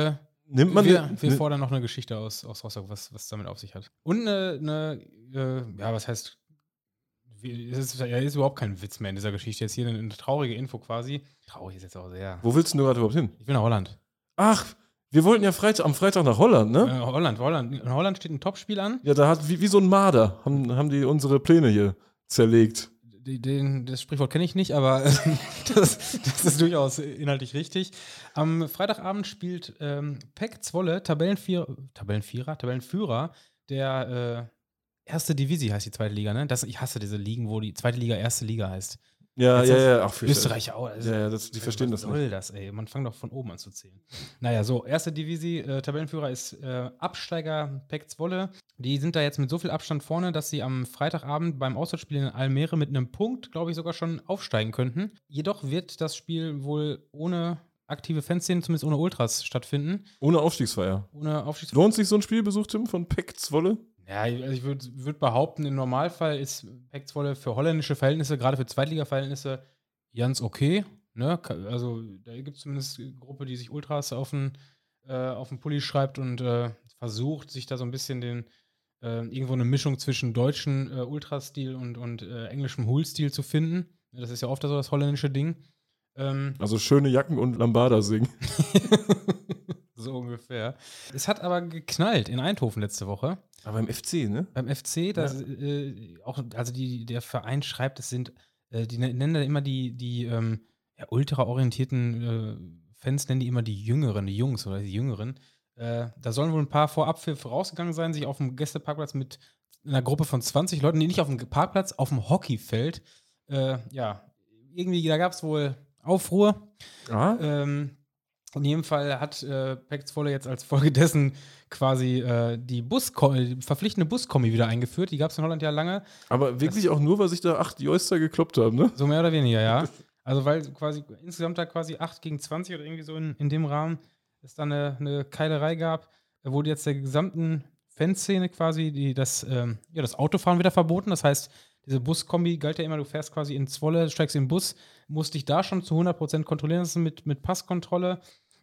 Nimmt man Wir fordern noch eine Geschichte aus Rostock, was damit auf sich hat. Und was heißt, es ist überhaupt kein Witz mehr in dieser Geschichte. Jetzt hier eine traurige Info quasi. Traurig ist jetzt auch sehr. Wo willst du gerade überhaupt hin? Ich will nach Holland. Ach, wir wollten ja am Freitag nach Holland, ne? Holland. In Holland steht ein Topspiel an. Ja, da hat wie so ein Marder haben die unsere Pläne hier zerlegt. Das Sprichwort kenne ich nicht, aber das ist durchaus inhaltlich richtig. Am Freitagabend spielt PEC Zwolle, Tabellenführer, der erste Divisi heißt die zweite Liga, ne? Ich hasse diese Ligen, wo die zweite Liga erste Liga heißt. Ja. Ach, Österreich auch. Die verstehen das nicht. Was soll das, ey? Man fängt doch von oben an zu zählen. Naja, so, erste Divisi, Tabellenführer ist Absteiger PEC Zwolle. Die sind da jetzt mit so viel Abstand vorne, dass sie am Freitagabend beim Auswärtsspiel in Almere mit einem Punkt, glaube ich, sogar schon aufsteigen könnten. Jedoch wird das Spiel wohl ohne aktive Fanszene, zumindest ohne Ultras, stattfinden. Ohne Aufstiegsfeier. Lohnt sich so ein Spielbesuch, Tim, von PEC Zwolle? Ja, also ich würd behaupten, im Normalfall ist PEC Zwolle für holländische Verhältnisse, gerade für Zweitliga-Verhältnisse, ganz okay. Ne? Also da gibt es zumindest eine Gruppe, die sich Ultras auf den Pulli schreibt und versucht, sich da so ein bisschen irgendwo eine Mischung zwischen deutschen Ultrastil und englischem Hool-Stil zu finden. Das ist ja oft so das holländische Ding. Also schöne Jacken und Lambada singen. So ungefähr. Es hat aber geknallt in Eindhoven letzte Woche. Aber beim FC, ne? Beim FC, der Verein schreibt, es sind, die nennen da immer die ultra-orientierten Fans, nennen die immer die Jüngeren, die Jungs oder die Jüngeren. Da sollen wohl ein paar Vorabpfiff rausgegangen sein, sich auf dem Gästeparkplatz mit einer Gruppe von 20 Leuten, die nicht auf dem Parkplatz, auf dem Hockeyfeld. Irgendwie, da gab es wohl Aufruhr. In jedem Fall hat PEC Zwolle jetzt als Folge dessen quasi die verpflichtende Buskombi wieder eingeführt. Die gab es in Holland ja lange. Aber wirklich auch nur, weil sich da 8 Joyster gekloppt haben, ne? So mehr oder weniger, ja. Also weil quasi insgesamt da quasi 8 gegen 20 oder irgendwie so in dem Rahmen es dann eine Keilerei gab. Da wurde jetzt der gesamten Fanszene quasi das Autofahren wieder verboten. Das heißt, diese Buskombi galt ja immer, du fährst quasi in Zwolle, steigst in den Bus, musst dich da schon zu 100% kontrollieren lassen mit Passkontrolle.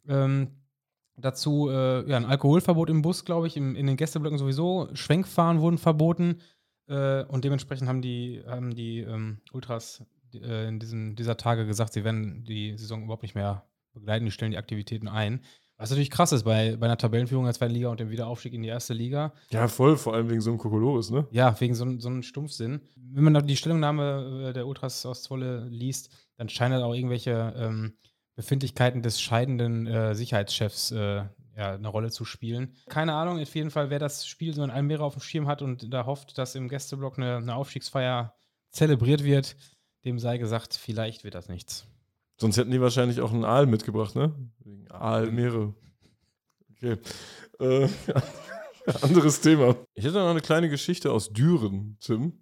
Dazu ein Alkoholverbot im Bus, glaube ich, in den Gästeblöcken sowieso. Schwenkfahren wurden verboten und dementsprechend haben die Ultras in dieser Tage gesagt, sie werden die Saison überhaupt nicht mehr begleiten, die stellen die Aktivitäten ein. Was natürlich krass ist bei einer Tabellenführung in der zweiten Liga und dem Wiederaufstieg in die erste Liga. Ja, voll, vor allem wegen so einem Kokolores, ne? Ja, wegen so einem Stumpfsinn. Wenn man da die Stellungnahme der Ultras aus Zwolle liest, dann scheinen da auch irgendwelche Befindlichkeiten des scheidenden Sicherheitschefs eine Rolle zu spielen. Keine Ahnung, auf jeden Fall, wer das Spiel so in Almere auf dem Schirm hat und da hofft, dass im Gästeblock eine Aufstiegsfeier zelebriert wird, dem sei gesagt, vielleicht wird das nichts. Sonst hätten die wahrscheinlich auch einen Aal mitgebracht, ne? Wegen Aalmeere. Okay. Anderes Thema. Ich hätte noch eine kleine Geschichte aus Düren, Tim.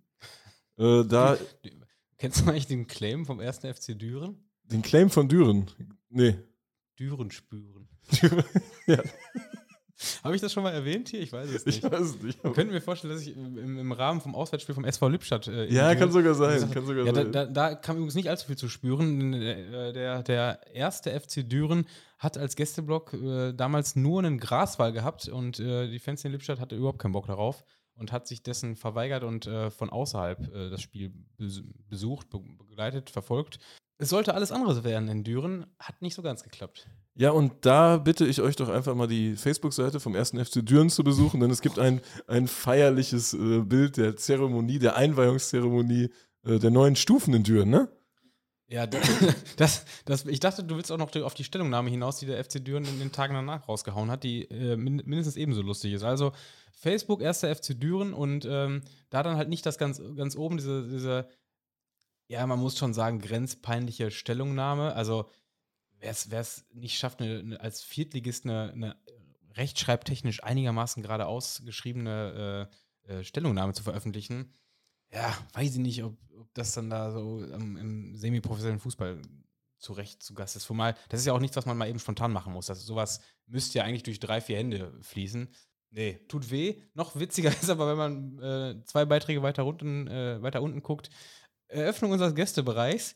Kennst du eigentlich den Claim vom 1. FC Düren? Den Claim von Düren? Nee. Düren spüren. Ja. Habe ich das schon mal erwähnt hier? Ich weiß es nicht. Ich weiß es nicht. Könnten wir vorstellen, dass ich im Rahmen vom Auswärtsspiel vom SV Lippstadt kann sogar sein. Da kam übrigens nicht allzu viel zu spüren. Der erste FC Düren hat als Gästeblock damals nur einen Graswall gehabt und die Fans in Lippstadt hatte überhaupt keinen Bock darauf und hat sich dessen verweigert und von außerhalb das Spiel besucht, begleitet, verfolgt. Es sollte alles andere werden in Düren, hat nicht so ganz geklappt. Ja, und da bitte ich euch doch einfach mal die Facebook-Seite vom 1. FC Düren zu besuchen, denn es gibt ein feierliches Bild der Zeremonie, der Einweihungszeremonie der neuen Stufen in Düren, ne? Ja, ich dachte, du willst auch noch auf die Stellungnahme hinaus, die der FC Düren in den Tagen danach rausgehauen hat, die mindestens ebenso lustig ist. Also Facebook, 1. FC Düren und da dann halt nicht das ganz oben, diese ja, man muss schon sagen, grenzpeinliche Stellungnahme. Also, wer es nicht schafft, als Viertligist eine rechtschreibtechnisch einigermaßen gerade ausgeschriebene Stellungnahme zu veröffentlichen, ja, weiß ich nicht, ob das dann da so im semi-professionellen Fußball zu Gast ist. Zumal, das ist ja auch nichts, was man mal eben spontan machen muss. Also, sowas müsste ja eigentlich durch 3-4 Hände fließen. Nee, tut weh. Noch witziger ist aber, wenn man 2 Beiträge weiter unten guckt, Eröffnung unseres Gästebereichs.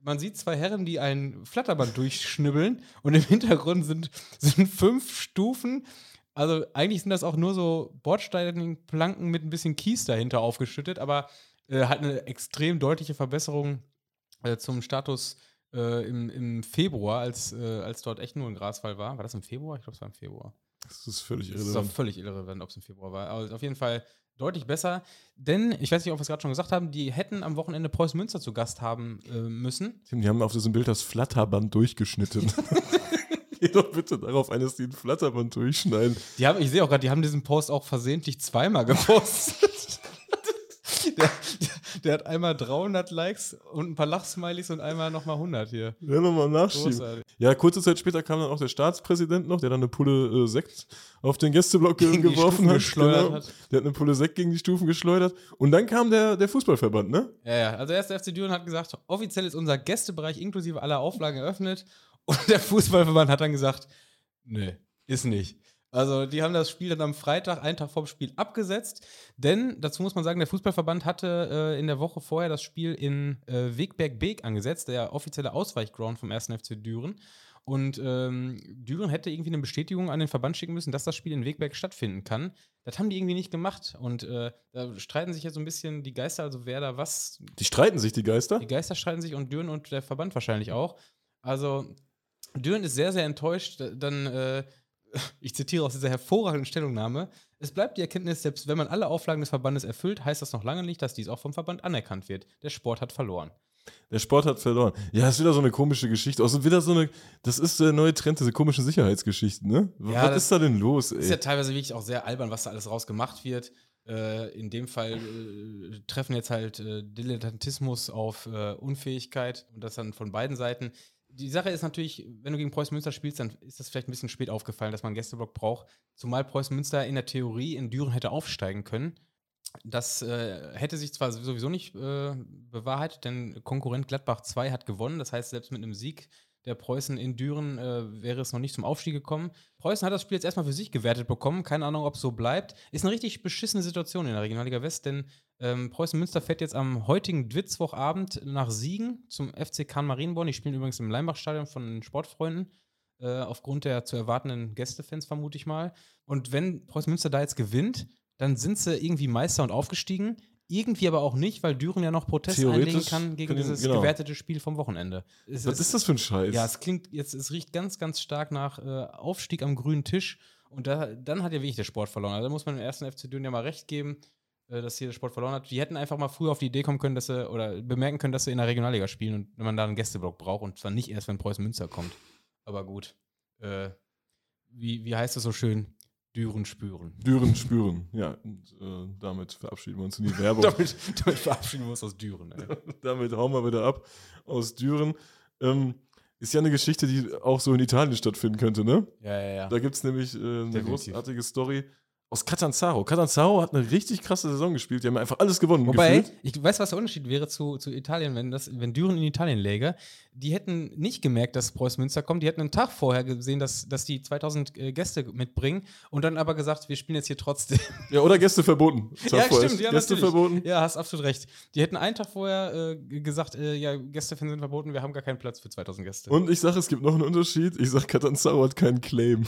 man sieht zwei Herren, die ein Flatterband durchschnibbeln und im Hintergrund sind 5 Stufen. Also eigentlich sind das auch nur so Bordsteinplanken mit ein bisschen Kies dahinter aufgeschüttet, aber hat eine extrem deutliche Verbesserung zum Status im Februar, als dort echt nur ein Grasfall war. War das im Februar? Ich glaube, es war im Februar. Das ist völlig Das ist irrelevant. auch völlig irrelevant, ob es im Februar war. Aber auf jeden Fall deutlich besser. Denn, ich weiß nicht, ob wir es gerade schon gesagt haben, die hätten am Wochenende Preußen Münster zu Gast haben müssen. Tim, die haben auf diesem Bild das Flatterband durchgeschnitten. Geh doch bitte darauf ein, dass die ein Flatterband durchschneiden. Ich sehe auch gerade, die haben diesen Post auch versehentlich zweimal gepostet. Der hat einmal 300 Likes und ein paar Lachsmilies und einmal nochmal 100 hier. Ja, nochmal nachschieben. Großartig. Ja, kurze Zeit später kam dann auch der Staatspräsident noch, der dann eine Pulle Sekt auf den Gästeblock Gegen die geworfen Stufen hat. geschleudert hat. Der hat eine Pulle Sekt gegen die Stufen geschleudert. Und dann kam der Fußballverband, ne? Ja. Also erst der FC Düren hat gesagt, offiziell ist unser Gästebereich inklusive aller Auflagen eröffnet. Und der Fußballverband hat dann gesagt, nö, ist nicht. Also die haben das Spiel dann am Freitag, einen Tag vorm Spiel, abgesetzt. Denn, dazu muss man sagen, der Fußballverband hatte in der Woche vorher das Spiel in Wegberg-Beek angesetzt, der offizielle Ausweichground vom 1. FC Düren. Und Düren hätte irgendwie eine Bestätigung an den Verband schicken müssen, dass das Spiel in Wegberg stattfinden kann. Das haben die irgendwie nicht gemacht. Und da streiten sich jetzt so ein bisschen die Geister, also wer da was. Die streiten sich, die Geister? Die Geister streiten sich und Düren und der Verband wahrscheinlich auch. Also Düren ist sehr, sehr enttäuscht. Dann, ich zitiere aus dieser hervorragenden Stellungnahme: Es bleibt die Erkenntnis, selbst wenn man alle Auflagen des Verbandes erfüllt, heißt das noch lange nicht, dass dies auch vom Verband anerkannt wird. Der Sport hat verloren. Der Sport hat verloren. Ja, das ist wieder so eine komische Geschichte. Also wieder das ist der neue Trend, diese komischen Sicherheitsgeschichten, ne? Ja, was ist da denn los, ey? Ist ja teilweise wirklich auch sehr albern, was da alles rausgemacht wird. In dem Fall treffen jetzt halt Dilettantismus auf Unfähigkeit und das dann von beiden Seiten. Die Sache ist natürlich, wenn du gegen Preußen Münster spielst, dann ist das vielleicht ein bisschen spät aufgefallen, dass man einen Gästeblock braucht. Zumal Preußen Münster in der Theorie in Düren hätte aufsteigen können. Das hätte sich zwar sowieso nicht bewahrheitet, denn Konkurrent Gladbach 2 hat gewonnen. Das heißt, selbst mit einem Sieg der Preußen in Düren wäre es noch nicht zum Aufstieg gekommen. Preußen hat das Spiel jetzt erstmal für sich gewertet bekommen. Keine Ahnung, ob es so bleibt. Ist eine richtig beschissene Situation in der Regionalliga West, denn Preußen Münster fährt jetzt am heutigen Mittwochabend nach Siegen zum FC Kahn Marienborn. Die spielen übrigens im Leimbach-Stadion von den Sportfreunden. Aufgrund der zu erwartenden Gästefans, vermute ich mal. Und wenn Preußen Münster da jetzt gewinnt, dann sind sie irgendwie Meister und aufgestiegen. Irgendwie aber auch nicht, weil Düren ja noch Protest einlegen kann gegen dieses gewertete Spiel vom Wochenende. Was ist das für ein Scheiß? Ja, es riecht ganz, ganz stark nach Aufstieg am grünen Tisch. Und dann hat ja wirklich der Sport verloren. Also da muss man dem ersten FC Düren ja mal recht geben, dass hier der Sport verloren hat. Die hätten einfach mal früher auf die Idee kommen können, oder bemerken können, dass sie in der Regionalliga spielen und wenn man da einen Gästeblock braucht und zwar nicht erst, wenn Preußen Münster kommt. Aber gut. Wie heißt es so schön? Düren spüren. Düren spüren, ja. Und damit verabschieden wir uns in die Werbung. damit verabschieden wir uns aus Düren. Damit hauen wir wieder ab aus Düren. Ist ja eine Geschichte, die auch so in Italien stattfinden könnte, ne? Ja. Da gibt es nämlich eine Definitiv. großartige Story aus Catanzaro. Catanzaro hat eine richtig krasse Saison gespielt. Die haben einfach alles gewonnen. Wobei, gefühlt. ich weiß, was der Unterschied wäre zu Italien, wenn Düren in Italien läge. Die hätten nicht gemerkt, dass Preußen Münster kommt. Die hätten einen Tag vorher gesehen, dass die 2000 Gäste mitbringen und dann aber gesagt, wir spielen jetzt hier trotzdem. Ja, oder Gäste verboten. Ja, stimmt. Ja, Gäste natürlich. verboten. Ja, hast absolut recht. Die hätten einen Tag vorher gesagt, ja, Gästefans sind verboten, wir haben gar keinen Platz für 2000 Gäste. Und ich sage, es gibt noch einen Unterschied. Ich sage, Catanzaro hat keinen Claim.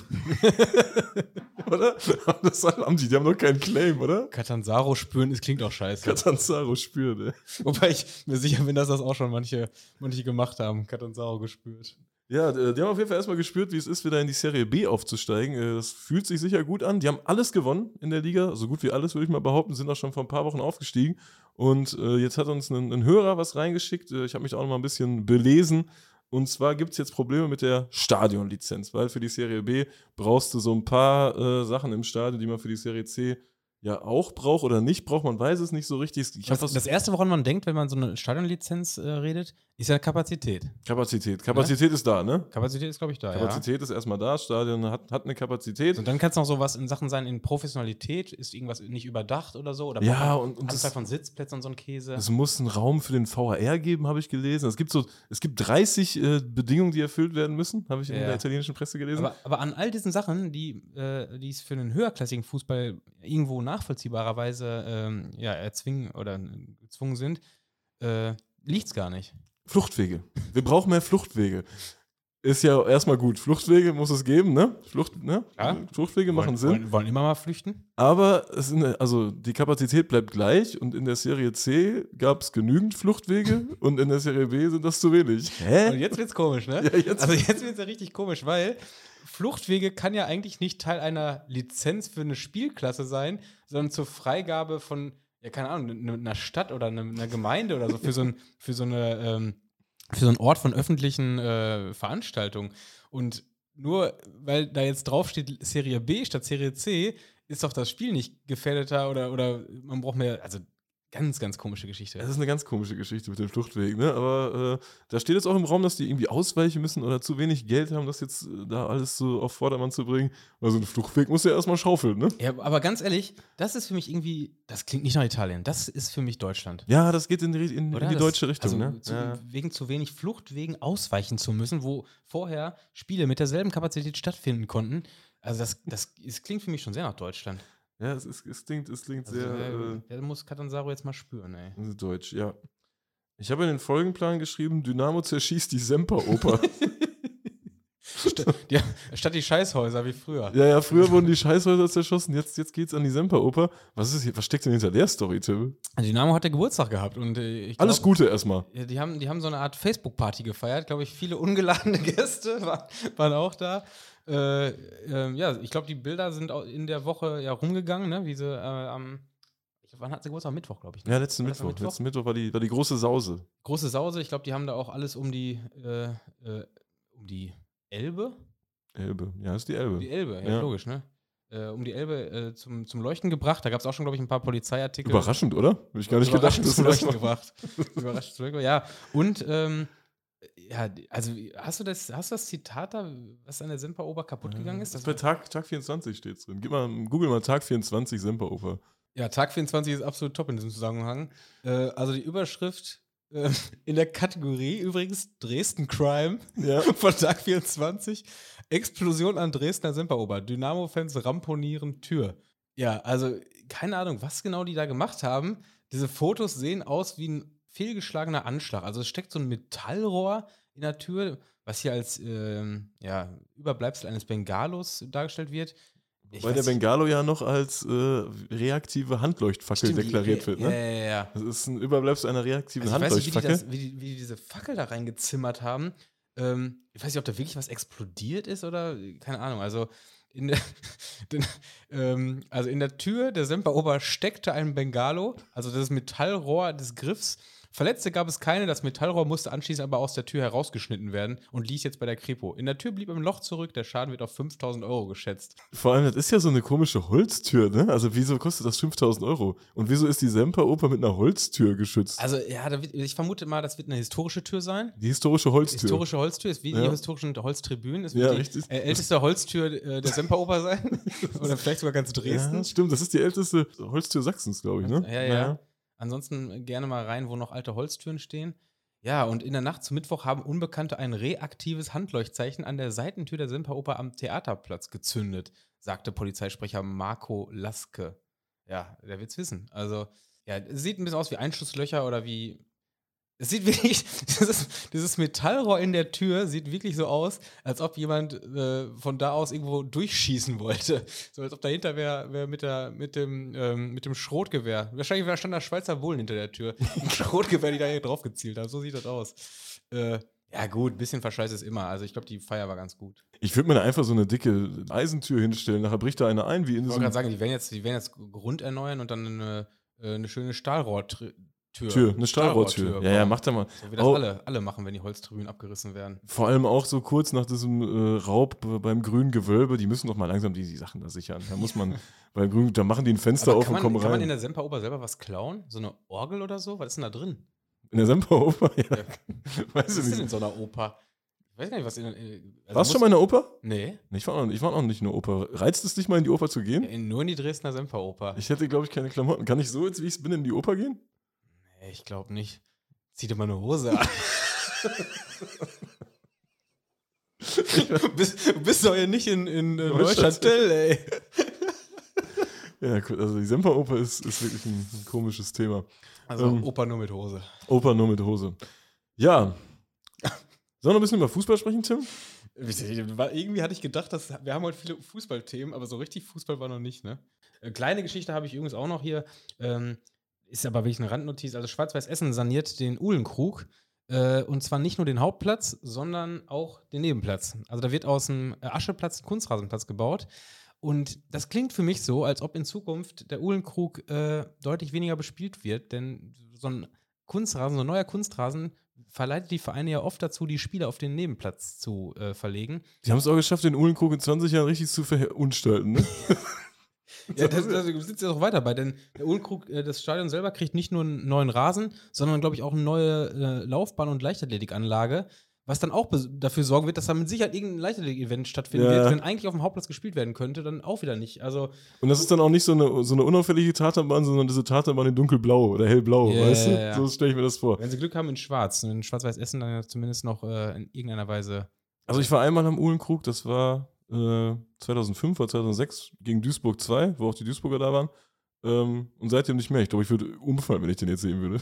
Oder? Die haben noch keinen Claim, oder? Catanzaro spüren, es klingt auch scheiße. Catanzaro spürt, ey. Wobei ich mir sicher bin, dass das auch schon manche gemacht haben. Catanzaro gespürt. Ja, die haben auf jeden Fall erstmal gespürt, wie es ist, wieder in die Serie B aufzusteigen. Das fühlt sich sicher gut an. Die haben alles gewonnen in der Liga, so gut wie alles, würde ich mal behaupten, sind auch schon vor ein paar Wochen aufgestiegen. Und jetzt hat uns ein Hörer was reingeschickt. Ich habe mich auch noch mal ein bisschen belesen. Und zwar gibt es jetzt Probleme mit der Stadionlizenz, weil für die Serie B brauchst du so ein paar Sachen im Stadion, die man für die Serie C ja auch braucht oder nicht braucht. Man weiß es nicht so richtig. Das Erste, woran man denkt, wenn man so eine Stadionlizenz redet, ist ja Kapazität. Kapazität ist da, ne? Kapazität ist, glaube ich, da, Kapazität ist erstmal da. Das Stadion hat eine Kapazität. Und dann kann es noch so was in Sachen sein, in Professionalität, ist irgendwas nicht überdacht oder so? Oder ja, und Anzahl von Sitzplätzen und so ein Käse. Es muss einen Raum für den VAR geben, habe ich gelesen. Es gibt 30 Bedingungen, die erfüllt werden müssen, habe ich in der italienischen Presse gelesen. Aber an all diesen Sachen, die es für einen höherklassigen Fußball irgendwo nachvollziehbarerweise erzwingen oder gezwungen sind, liegt es gar nicht. Fluchtwege. Wir brauchen mehr Fluchtwege. Ist ja erstmal gut. Fluchtwege muss es geben, ne? Ja. Fluchtwege machen Sinn. Wollen immer mal flüchten? Aber also die Kapazität bleibt gleich und in der Serie C gab es genügend Fluchtwege und in der Serie B sind das zu wenig. Hä? Und jetzt wird's komisch, ne? Ja, jetzt- Also jetzt wird's ja richtig komisch, weil Fluchtwege kann ja eigentlich nicht Teil einer Lizenz für eine Spielklasse sein, sondern zur Freigabe von, ja, keine Ahnung, einer Stadt oder einer Gemeinde oder so für so einen Ort von öffentlichen Veranstaltungen. Und nur weil da jetzt draufsteht Serie B statt Serie C, ist doch das Spiel nicht gefährdeter oder man braucht mehr, also ganz, ganz komische Geschichte. Das ist eine ganz komische Geschichte mit dem Fluchtweg, ne? Aber da steht jetzt auch im Raum, dass die irgendwie ausweichen müssen oder zu wenig Geld haben, das jetzt da alles so auf Vordermann zu bringen. Weil so ein Fluchtweg muss ja erstmal schaufeln, ne? Ja, aber ganz ehrlich, das ist für mich irgendwie, das klingt nicht nach Italien, das ist für mich Deutschland. Ja, das geht in die Oder? deutsche Richtung, Also ne? wegen zu wenig Fluchtwegen ausweichen zu müssen, wo vorher Spiele mit derselben Kapazität stattfinden konnten. Also es klingt für mich schon sehr nach Deutschland. Ja, es klingt Also, sehr der muss Catanzaro jetzt mal spüren, ey. deutsch, ja. Ich habe in den Folgenplan geschrieben, Dynamo zerschießt die Semperoper. Statt die Scheißhäuser wie früher. Ja, früher wurden die Scheißhäuser zerschossen, jetzt geht's an die Semperoper. Was steckt denn hinter der Story, Tim? Dynamo hat ja Geburtstag gehabt und ich Alles glaub, Gute erstmal. ja, die haben so eine Art Facebook-Party gefeiert, glaube ich, viele ungeladene Gäste waren auch da. Ja, ich glaube, die Bilder sind auch in der Woche ja rumgegangen, ne? Wie sie wann hat sie Geburtstag? Am Mittwoch, glaube ich. Ne? Ja, letzten War das am Mittwoch. Letzten Mittwoch war die große Sause. Große Sause, ich glaube, die haben da auch alles um die Elbe? Elbe. Ja, ist die Elbe. Die Elbe, ja, Ja. logisch, ne? Um die Elbe zum Leuchten gebracht. Da gab es auch schon, glaube ich, ein paar Polizeiartikel. Überraschend, oder? Habe ich gar nicht gedacht. Überraschend dass zum das Leuchten noch- gebracht. Überraschend zum Leuchten, ja. Und, ja, also hast du das Zitat da, was an der Semperoper kaputt gegangen ist? Das bei Tag 24 steht drin. Google mal Tag 24 Semperoper. Ja, Tag 24 ist absolut top in diesem Zusammenhang. Also die Überschrift in der Kategorie übrigens Dresden Crime Ja. von Tag 24. Explosion an Dresdner Semperoper. Dynamo-Fans ramponieren Tür. Ja, also keine Ahnung, was genau die da gemacht haben. Diese Fotos sehen aus wie ein fehlgeschlagener Anschlag. Also es steckt so ein Metallrohr in der Tür, was hier als Überbleibsel eines Bengalos dargestellt wird. Weil der Bengalo ja noch als reaktive Handleuchtfackel deklariert wird, ne? Ja. Das ist ein Überbleibsel einer reaktiven Also ich weiß nicht, Handleuchtfackel. wie die diese Fackel da reingezimmert haben. Ich weiß nicht, ob da wirklich was explodiert ist oder keine Ahnung. Also in der Tür der Semperoper steckte ein Bengalo, also das Metallrohr des Griffs. Verletzte gab es keine, das Metallrohr musste anschließend aber aus der Tür herausgeschnitten werden und ließ jetzt bei der Kripo. In der Tür blieb ein Loch zurück, der Schaden wird auf 5.000 Euro geschätzt. Vor allem, das ist ja so eine komische Holztür, ne? Also wieso kostet das 5.000 Euro? Und wieso ist die Semperoper mit einer Holztür geschützt? Also ja, ich vermute mal, das wird eine historische Tür sein. Die historische Holztür. Historische Holztür ist wie die Ja. historischen Holztribünen. Es Ja, wird die richtig. älteste Holztür der Semperoper sein. Oder vielleicht sogar ganz Dresden. Ja, stimmt, das ist die älteste Holztür Sachsens, glaube ich, ne? Ja, ja. Ansonsten gerne mal rein, wo noch alte Holztüren stehen. Ja, und in der Nacht zum Mittwoch haben Unbekannte ein reaktives Handleuchtzeichen an der Seitentür der Semperoper am Theaterplatz gezündet, sagte Polizeisprecher Marco Laske. Ja, der wird's wissen. Also, ja, es sieht ein bisschen aus wie Einschusslöcher oder wie. Es sieht wirklich, dieses Metallrohr in der Tür sieht wirklich so aus, als ob jemand von da aus irgendwo durchschießen wollte. So als ob dahinter wer mit dem Schrotgewehr. Wahrscheinlich stand da Schweizer Bullen hinter der Tür. Ein Schrotgewehr, die da hier drauf gezielt haben. So sieht das aus. Ja, gut, ein bisschen Verschleiß ist immer. Also ich glaube, die Feier war ganz gut. Ich würde mir da einfach so eine dicke Eisentür hinstellen, nachher bricht da eine ein, wie in Ich wollte diesem gerade sagen, die werden jetzt Grund erneuern und dann eine schöne Stahlrohrtür. eine Stahlrohrtür. Ja, bauen. macht er mal. So wie das Oh. alle machen, wenn die Holztribünen abgerissen werden. Vor allem auch so kurz nach diesem Raub beim grünen Gewölbe, die müssen doch mal langsam die Sachen da sichern. Da muss man beim grünen, da machen die ein Fenster auf und kommen kann man in rein. der Semperoper selber was klauen? So eine Orgel oder so? Was ist denn da drin? In der Semperoper? Ja. Ja. Weiß Was ich ist denn nicht. in so einer Oper? Ich weiß gar nicht, was in also Warst du schon mal in der Oper? Nee, Ich war noch nicht in der Oper. Reizt es dich mal in die Oper zu gehen? nur in die Dresdner Semperoper. Ich hätte, glaube ich, keine Klamotten. Kann ich so, jetzt wie ich bin, in die Oper gehen? Nee, ich glaube nicht. Zieh dir mal eine Hose an. du bist doch ja nicht in Neuchâtel, ey. Ja, cool. Also die Semperoper ist wirklich ein komisches Thema. Also Oper nur mit Hose. Oper nur mit Hose. Ja. Sollen wir noch ein bisschen über Fußball sprechen, Tim? Irgendwie hatte ich gedacht, wir haben heute viele Fußballthemen, aber so richtig Fußball war noch nicht, ne? Kleine Geschichte habe ich übrigens auch noch hier. Ist aber wirklich eine Randnotiz. Also Schwarz-Weiß Essen saniert den Uhlenkrug. Und zwar nicht nur den Hauptplatz, sondern auch den Nebenplatz. Also da wird aus dem Ascheplatz ein Kunstrasenplatz gebaut. Und das klingt für mich so, als ob in Zukunft der Uhlenkrug deutlich weniger bespielt wird. Denn so ein Kunstrasen, so ein neuer Kunstrasen verleitet die Vereine ja oft dazu, die Spieler auf den Nebenplatz zu verlegen. Die haben es auch geschafft, den Uhlenkrug in 20 Jahren richtig zu verunstalten, ne? Ja, das sitzt ja auch weiter bei, denn der Uhlenkrug, das Stadion selber kriegt nicht nur einen neuen Rasen, sondern, glaube ich, auch eine neue Laufbahn- und Leichtathletikanlage, was dann auch dafür sorgen wird, dass da mit Sicherheit irgendein Leichtathletik-Event stattfinden wird, wenn eigentlich auf dem Hauptplatz gespielt werden könnte, dann auch wieder nicht. Also, und das ist dann auch nicht so eine unauffällige Tatanbahn, sondern diese Tatanbahn in dunkelblau oder hellblau, weißt du? Ja. So stelle ich mir das vor. Wenn sie Glück haben in Schwarz, in Schwarz-Weiß Essen dann ja zumindest noch in irgendeiner Weise. Also ich war einmal am Uhlenkrug, das war 2005 oder 2006 gegen Duisburg 2, wo auch die Duisburger da waren. Und seitdem nicht mehr. Ich glaube, ich würde umfallen, wenn ich den jetzt sehen würde.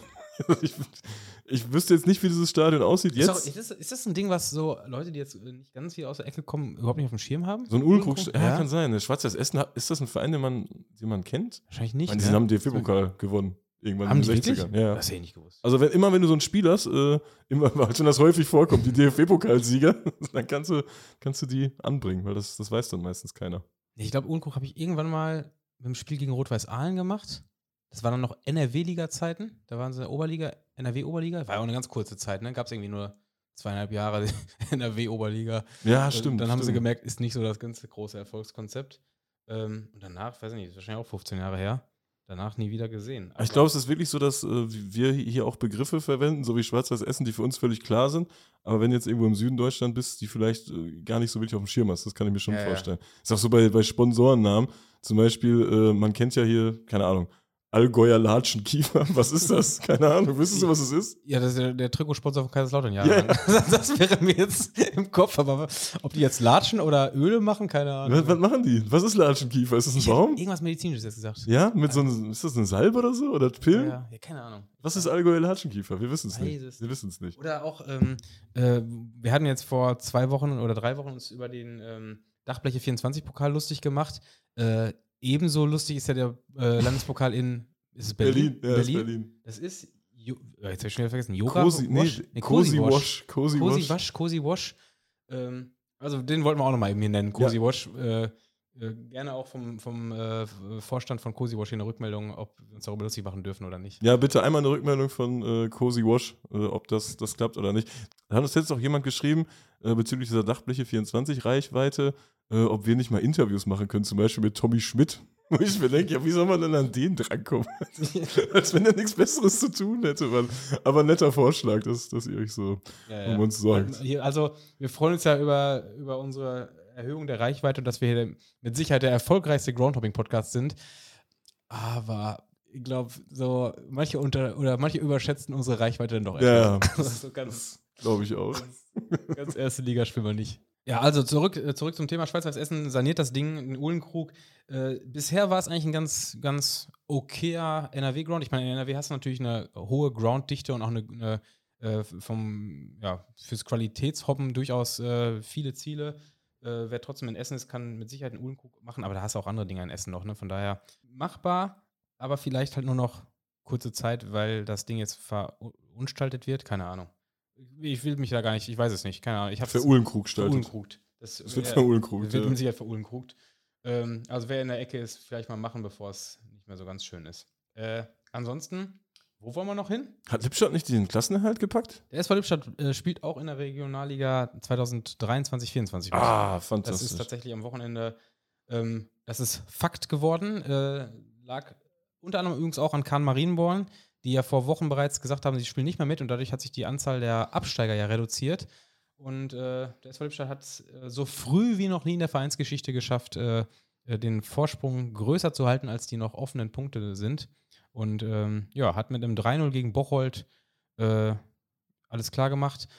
Ich wüsste jetzt nicht, wie dieses Stadion aussieht jetzt. Ist das ein Ding, was so Leute, die jetzt nicht ganz hier aus der Ecke kommen, überhaupt nicht auf dem Schirm haben? So ein Uhlenkrug, ja, kann sein. Der Schwarz-Weiß Essen, ist das ein Verein, den man kennt? Wahrscheinlich nicht. Ich meine, die haben den DFB-Pokal gewonnen. Irgendwann haben in den 60ern. Wirklich? Ja. Das hätte ich nicht gewusst. Also wenn du so ein Spiel hast, weil schon das häufig vorkommt, die DFB-Pokalsieger, dann kannst du die anbringen, weil das weiß dann meistens keiner. Ich glaube, Uhlenkrug habe ich irgendwann mal mit dem Spiel gegen Rot-Weiß Aalen gemacht. Das war dann noch NRW-Liga-Zeiten. Da waren sie Oberliga, NRW-Oberliga. War ja auch eine ganz kurze Zeit, ne? Gab es irgendwie nur 2,5 Jahre NRW-Oberliga. Ja, stimmt. Dann haben sie gemerkt, ist nicht so das ganze große Erfolgskonzept. Und danach, weiß ich nicht, ist wahrscheinlich auch 15 Jahre her. Danach nie wieder gesehen. Ich glaube, es ist wirklich so, dass wir hier auch Begriffe verwenden, so wie Schwarz-Weiß Essen, die für uns völlig klar sind. Aber wenn du jetzt irgendwo im Süden Deutschland bist, die vielleicht gar nicht so wirklich auf dem Schirm hast, das kann ich mir schon vorstellen. Ist auch so bei Sponsorennamen. Zum Beispiel, man kennt ja hier, keine Ahnung, Allgäuer Latschenkiefer. Was ist das? Keine Ahnung. Wüsstest du, was es ist? Ja, das ist der Trikotsponsor von Kaiserslautern, ja. Yeah. Das wäre mir jetzt im Kopf. Aber ob die jetzt Latschen oder Öle machen, keine Ahnung. Was machen die? Was ist Latschenkiefer? Ist das ein Baum? Irgendwas Medizinisches jetzt gesagt. Ja, mit so einem, ist das eine Salbe oder so? Oder Pillen? Ja, keine Ahnung. Was ist Allgäuer Latschenkiefer? Wir wissen es nicht. Wir wissen es nicht. Oder auch, wir hatten jetzt vor 2 Wochen oder 3 Wochen uns über den Dachbleche 24-Pokal lustig gemacht. Ebenso lustig ist ja der Landespokal in ist es Berlin? Ja, Berlin? Ist Berlin. Das ist, jetzt habe ich schon wieder vergessen, Yoga Cozy Wash. Cozy Wash. Also den wollten wir auch nochmal eben hier nennen, Cozy Wash. Gerne auch vom Vorstand von Cozy Wash hier eine Rückmeldung, ob wir uns darüber lustig machen dürfen oder nicht. Ja, bitte einmal eine Rückmeldung von Cozy Wash, ob das klappt oder nicht. Da hat uns jetzt auch jemand geschrieben, bezüglich dieser Dachbleche 24 Reichweite, ob wir nicht mal Interviews machen können, zum Beispiel mit Tommy Schmidt. Wo ich mir denke, ja, wie soll man denn an den drankommen? Als wenn er nichts Besseres zu tun hätte, Mann. Aber ein netter Vorschlag, dass ihr euch so um uns sorgt. Also, wir freuen uns ja über unsere Erhöhung der Reichweite und dass wir hier mit Sicherheit der erfolgreichste Groundhopping-Podcast sind. Aber ich glaube, so manche überschätzen unsere Reichweite dann doch etwas. Ja, also das glaube ich auch. Ganz erste Liga spielen wir nicht. Ja, also zurück zum Thema Schwarz-Weiß Essen, saniert das Ding in Uhlenkrug. Bisher war es eigentlich ein ganz, ganz okayer NRW-Ground. Ich meine, in NRW hast du natürlich eine hohe Grounddichte und auch eine fürs Qualitätshoppen durchaus viele Ziele. Wer trotzdem in Essen ist, kann mit Sicherheit einen Uhlenkrug machen, aber da hast du auch andere Dinge in Essen noch, ne? Von daher machbar, aber vielleicht halt nur noch kurze Zeit, weil das Ding jetzt verunstaltet wird. Keine Ahnung. Ich will mich da gar nicht, ich weiß es nicht, keine Ahnung. Für-Uhlenkrug gestaltet. Das wird veruhlenkrugt. Wird mit Sicherheit veruhlenkrugt. Also wer in der Ecke ist, vielleicht mal machen, bevor es nicht mehr so ganz schön ist. Ansonsten, wo wollen wir noch hin? Hat Lippstadt nicht den Klassenerhalt gepackt? Der SV Lippstadt spielt auch in der Regionalliga 2023/24. Fantastisch. Das ist tatsächlich am Wochenende, das ist Fakt geworden. Lag unter anderem übrigens auch an Kahn Marienborn, die ja vor Wochen bereits gesagt haben, sie spielen nicht mehr mit und dadurch hat sich die Anzahl der Absteiger ja reduziert. Und der SV Lippstadt hat es so früh wie noch nie in der Vereinsgeschichte geschafft, den Vorsprung größer zu halten, als die noch offenen Punkte sind. Und hat mit einem 3-0 gegen Bocholt alles klar gemacht.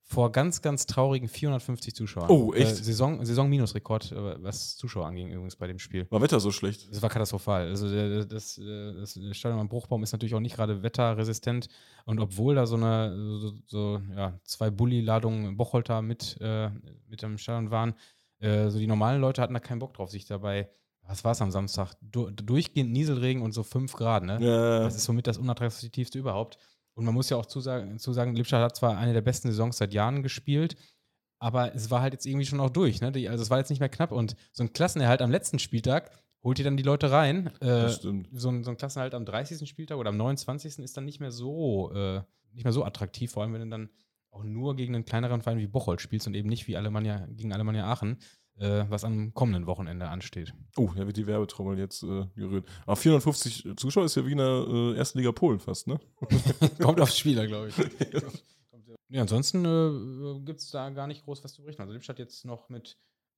vor ganz, ganz traurigen 450 Zuschauern. Oh, echt? Saison-Minusrekord, was Zuschauer anging übrigens bei dem Spiel. War Wetter so schlecht? Es war katastrophal. Also das Stadion am Bruchbaum ist natürlich auch nicht gerade wetterresistent. Und obwohl da so 2 Bulli-Ladungen Bocholter mit am Stadion waren, so die normalen Leute hatten da keinen Bock drauf, sich dabei, was war es am Samstag? Durchgehend Nieselregen und so 5 Grad, ne? Ja. Das ist somit das unattraktivste überhaupt. Und man muss ja auch zusagen, Lippstadt hat zwar eine der besten Saisons seit Jahren gespielt, aber es war halt jetzt irgendwie schon auch durch, ne? Also es war jetzt nicht mehr knapp und so ein Klassenerhalt am letzten Spieltag holt ihr dann die Leute rein. Das stimmt. So ein Klassenerhalt am 30. Spieltag oder am 29. ist dann nicht mehr so attraktiv, vor allem wenn du dann auch nur gegen einen kleineren Verein wie Bocholt spielst und eben nicht wie gegen Alemannia Aachen, was am kommenden Wochenende ansteht. Oh, da wird die Werbetrommel jetzt gerührt. Aber 450 Zuschauer ist ja wie in der ersten Liga Polen fast, ne? Kommt aufs Spieler, glaube ich. Ja, ansonsten gibt es da gar nicht groß was zu berichten. Also Lippstadt jetzt noch mit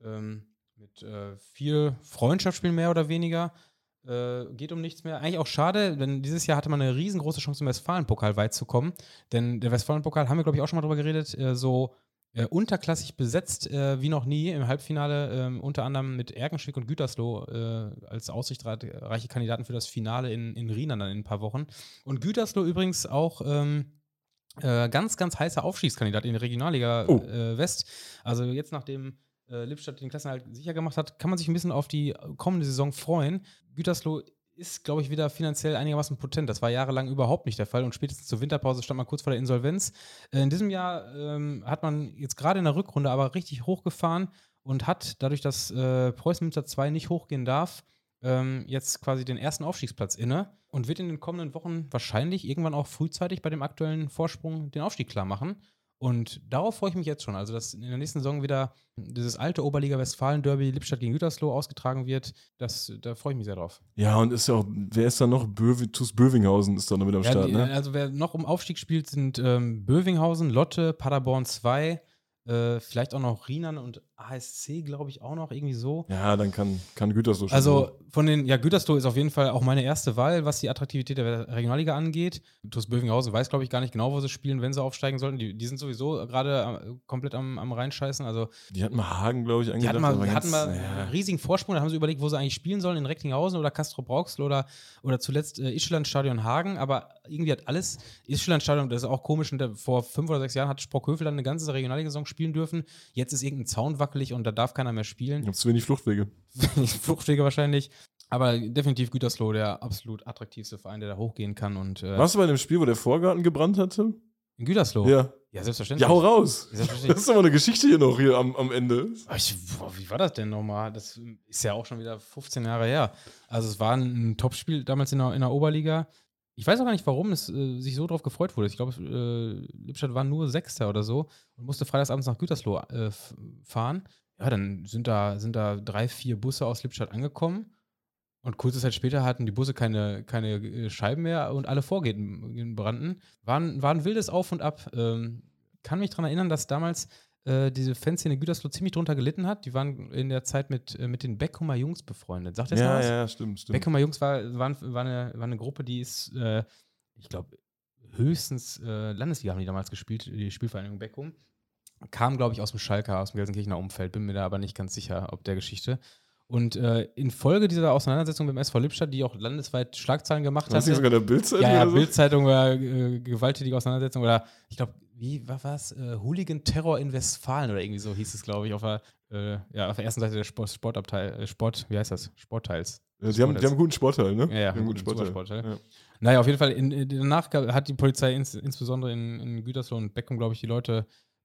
4 Freundschaftsspielen mehr oder weniger. Geht um nichts mehr. Eigentlich auch schade, denn dieses Jahr hatte man eine riesengroße Chance, im Westfalenpokal weit zu kommen. Denn der Westfalenpokal, haben wir, glaube ich, auch schon mal drüber geredet, unterklassig besetzt wie noch nie im Halbfinale, unter anderem mit Erkenschwick und Gütersloh als aussichtsreiche Kandidaten für das Finale in Rienan dann in ein paar Wochen. Und Gütersloh übrigens auch ganz, ganz heißer Aufstiegskandidat in die Regionalliga West. Also jetzt, nachdem Lippstadt den Klassenerhalt sicher gemacht hat, kann man sich ein bisschen auf die kommende Saison freuen. Gütersloh ist, glaube ich, wieder finanziell einigermaßen potent. Das war jahrelang überhaupt nicht der Fall und spätestens zur Winterpause stand man kurz vor der Insolvenz. In diesem Jahr hat man jetzt gerade in der Rückrunde aber richtig hochgefahren und hat, dadurch, dass Preußen Münster 2 nicht hochgehen darf, jetzt quasi den ersten Aufstiegsplatz inne und wird in den kommenden Wochen wahrscheinlich irgendwann auch frühzeitig bei dem aktuellen Vorsprung den Aufstieg klar machen. Und darauf freue ich mich jetzt schon. Also, dass in der nächsten Saison wieder dieses alte Oberliga-Westfalen-Derby Lippstadt gegen Gütersloh ausgetragen wird, da freue ich mich sehr drauf. Ja, und ist ja auch, wer ist da noch? TuS Bövinghausen ist da noch mit am Start, ne? Also, wer noch um Aufstieg spielt, sind Bövinghausen, Lotte, Paderborn 2, vielleicht auch noch Rienan und ASC, glaube ich, auch noch, irgendwie so. Ja, dann kann Gütersloh schon. Also Gütersloh ist auf jeden Fall auch meine erste Wahl, was die Attraktivität der Regionalliga angeht. TuS Bövinghausen weiß, glaube ich, gar nicht genau, wo sie spielen, wenn sie aufsteigen sollten. Die sind sowieso gerade komplett am Reinscheißen. Also, die hatten mal Hagen, glaube ich, angedacht. Die hatten mal einen riesigen Vorsprung. Da haben sie überlegt, wo sie eigentlich spielen sollen, in Recklinghausen oder Castrop-Rauxel oder zuletzt Ischland-Stadion Hagen. Aber irgendwie hat alles, Ischland-Stadion, das ist auch komisch, vor 5 oder 6 Jahren hat Sprockhövel dann eine ganze Regionalliga-Saison spielen dürfen. Jetzt ist irgendein Zaun wackelig und da darf keiner mehr spielen. Ich habe zu wenig Fluchtwege. Fluchtwege wahrscheinlich. Aber definitiv Gütersloh, der absolut attraktivste Verein, der da hochgehen kann. Und, warst du bei dem Spiel, wo der Vorgarten gebrannt hatte? In Gütersloh? Ja. Ja, selbstverständlich. Ja, hau raus. Selbstverständlich. Das ist doch mal eine Geschichte hier noch hier am Ende. Wie war das denn nochmal? Das ist ja auch schon wieder 15 Jahre her. Also es war ein Topspiel damals in der Oberliga. Ich weiß auch gar nicht, warum es sich so drauf gefreut wurde. Ich glaube, Lippstadt war nur Sechster oder so und musste freitagsabends nach Gütersloh fahren. Ja, dann sind da 3, 4 Busse aus Lippstadt angekommen. Und kurze Zeit später hatten die Busse keine Scheiben mehr und alle Vorgänge brannten. War ein wildes Auf und Ab. Kann mich daran erinnern, dass damals diese Fanszene Gütersloh ziemlich drunter gelitten hat. Die waren in der Zeit mit den Beckumer Jungs befreundet. Sagt ihr das noch was? Ja, stimmt. Beckumer Jungs war eine Gruppe, die ist, ich glaube, höchstens Landesliga haben die damals gespielt, die Spielvereinigung Beckum. Kam, glaube ich, aus dem Schalker, aus dem Gelsenkirchener Umfeld. Bin mir da aber nicht ganz sicher, ob der Geschichte. Und infolge dieser Auseinandersetzung mit dem SV Lippstadt, die auch landesweit Schlagzeilen gemacht hat. Hast du sogar der Bildzeitung? Ja, Bildzeitung war gewalttätige Auseinandersetzung oder ich glaube, wie war was? Hooligan-Terror in Westfalen oder irgendwie so hieß es, glaube ich, auf der ersten Seite der Sportabteil, wie heißt das? Sportteils. Die haben einen guten Sportteil, ne? Ja, einen guten Sportteil. Ja. Ja. Naja, auf jeden Fall, danach hat die Polizei insbesondere in Gütersloh und Beckum, glaube ich, die Leute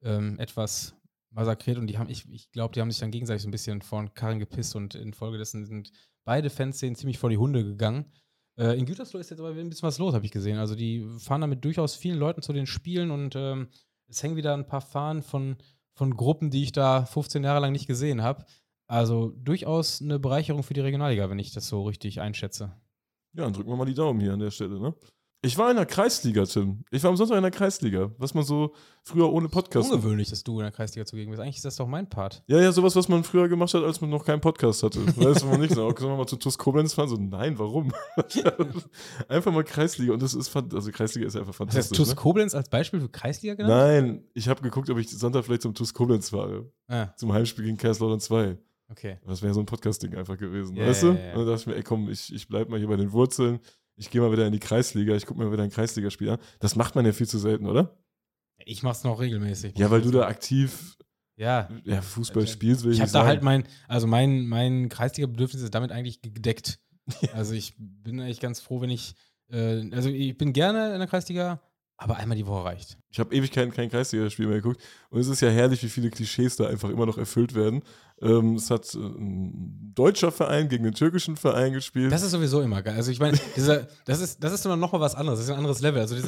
etwas massakriert und ich glaube, die haben sich dann gegenseitig so ein bisschen vor den Karren gepisst und infolgedessen sind beide Fanszenen ziemlich vor die Hunde gegangen. In Gütersloh ist jetzt aber ein bisschen was los, habe ich gesehen. Also die fahren da mit durchaus vielen Leuten zu den Spielen und es hängen wieder ein paar Fahnen von Gruppen, die ich da 15 Jahre lang nicht gesehen habe. Also durchaus eine Bereicherung für die Regionalliga, wenn ich das so richtig einschätze. Ja, dann drücken wir mal die Daumen hier an der Stelle, ne? Ich war in der Kreisliga, Tim. Ich war am Sonntag in der Kreisliga, was man so früher ohne Podcast... Ungewöhnlich, dass du in der Kreisliga zugegen bist. Eigentlich ist das doch mein Part. Ja, sowas, was man früher gemacht hat, als man noch keinen Podcast hatte. Weißt du, man nicht so, sollen wir mal zu TuS Koblenz fahren? So, nein, warum? Einfach mal Kreisliga und das ist, also Kreisliga ist einfach Hast fantastisch. du TuS Koblenz als Beispiel für Kreisliga genannt? Nein, ich habe geguckt, ob ich Sonntag vielleicht zum TuS Koblenz fahre. Zum Heimspiel gegen Kaiserslautern 2. Okay. Das wäre so ein Podcast-Ding einfach gewesen, Ja, weißt du? ja. Und dann dachte ich mir, ey komm, ich bleib mal hier bei den Wurzeln. Ich gehe mal wieder in die Kreisliga, ich gucke mir wieder ein Kreisligaspiel an. Das macht man ja viel zu selten, oder? Ich mach's noch regelmäßig. Ja, weil du da aktiv ja, Fußball spielst, will ich ich habe nicht da sagen. halt mein Kreisliga-Bedürfnis ist damit eigentlich gedeckt. Also ich bin eigentlich ganz froh, wenn ich bin gerne in der Kreisliga, aber einmal die Woche reicht. Ich habe Ewigkeiten kein Kreisliga-Spiel mehr geguckt und es ist ja herrlich, wie viele Klischees da einfach immer noch erfüllt werden. Es hat ein deutscher Verein gegen einen türkischen Verein gespielt. Das ist sowieso immer geil. Also ich meine, das ist dann noch mal was anderes. Das ist ein anderes Level. Also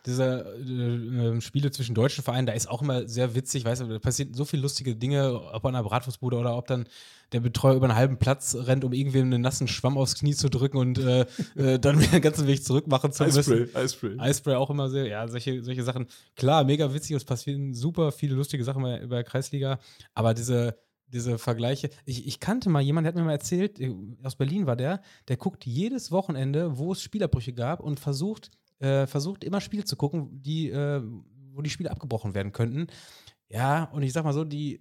diese Spiele zwischen deutschen Vereinen, da ist auch immer sehr witzig. Weißt du, da passieren so viele lustige Dinge, ob an einer Bratwurstbude oder ob dann der Betreuer über einen halben Platz rennt, um irgendwem einen nassen Schwamm aufs Knie zu drücken und dann wieder den ganzen Weg zurück machen zu müssen. Eispray auch immer sehr, ja, solche Sachen. Klar, mega witzig, es passieren super viele lustige Sachen bei der Kreisliga, aber diese Vergleiche. Ich kannte mal jemanden, der hat mir mal erzählt, aus Berlin war der guckt jedes Wochenende, wo es Spielabbrüche gab und versucht immer Spiele zu gucken, wo die Spiele abgebrochen werden könnten. Ja, und ich sag mal so, die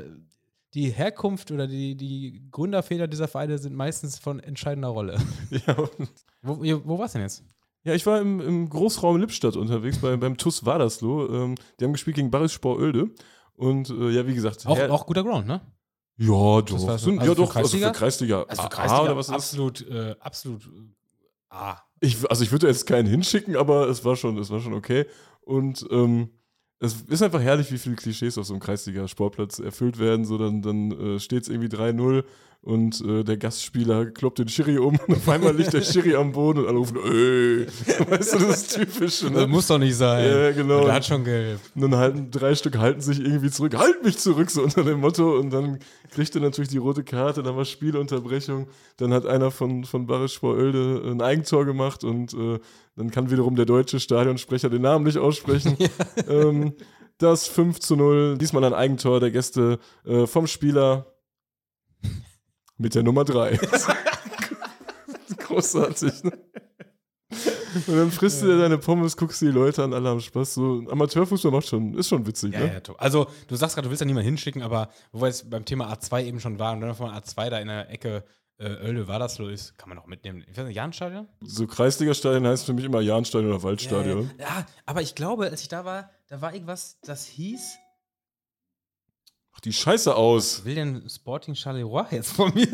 Herkunft oder die Gründerväter dieser Vereine sind meistens von entscheidender Rolle. Ja, Wo war's denn jetzt? ja, ich war im Großraum Lippstadt unterwegs, beim TuS Wadersloh. Die haben gespielt gegen Barrispor Oelde. Und ja, wie gesagt. Auch guter Ground, ne? Ja, Das doch. war so- Ja, doch. Kreisliga? Also für Kreisliga. Also für A Kreisliga oder was ist? absolut A. Ich würde jetzt keinen hinschicken, aber es war schon okay. Und es ist einfach herrlich, wie viele Klischees auf so einem Kreisliga-Sportplatz erfüllt werden. So, dann steht es irgendwie 3-0 und der Gastspieler kloppt den Schiri um und auf einmal liegt der Schiri am Boden und alle rufen, weißt du, das ist typisch, ne? Das muss doch nicht sein. Ja, genau. Der hat schon gelb. Und dann 3 Stück halten sich irgendwie zurück. Halt mich zurück, so unter dem Motto. Und dann kriegt er natürlich die rote Karte, dann war Spielunterbrechung. Dann hat einer von Barrispor Oelde ein Eigentor gemacht und dann kann wiederum der deutsche Stadionsprecher den Namen nicht aussprechen. Das 5-0, diesmal ein Eigentor der Gäste vom Spieler mit der Nummer 3. Großartig, ne? Und dann frisst du deine Pommes, guckst die Leute an, alle haben Spaß. So, Amateurfußball ist schon witzig, Ja, ne? ja, top. Also, du sagst gerade, du willst ja niemanden hinschicken, aber wo wir jetzt beim Thema A2 eben schon waren, wenn von A2 da in der Ecke Oelde Wadersloh ist, kann man auch mitnehmen. Ich weiß nicht, Jahnstadion? So Kreisliga-Stadion heißt für mich immer Jahnstadion oder Waldstadion. Ja, aber ich glaube, als ich da war irgendwas, das hieß. Ach, die Scheiße aus. Was will denn Sporting Charleroi jetzt von mir?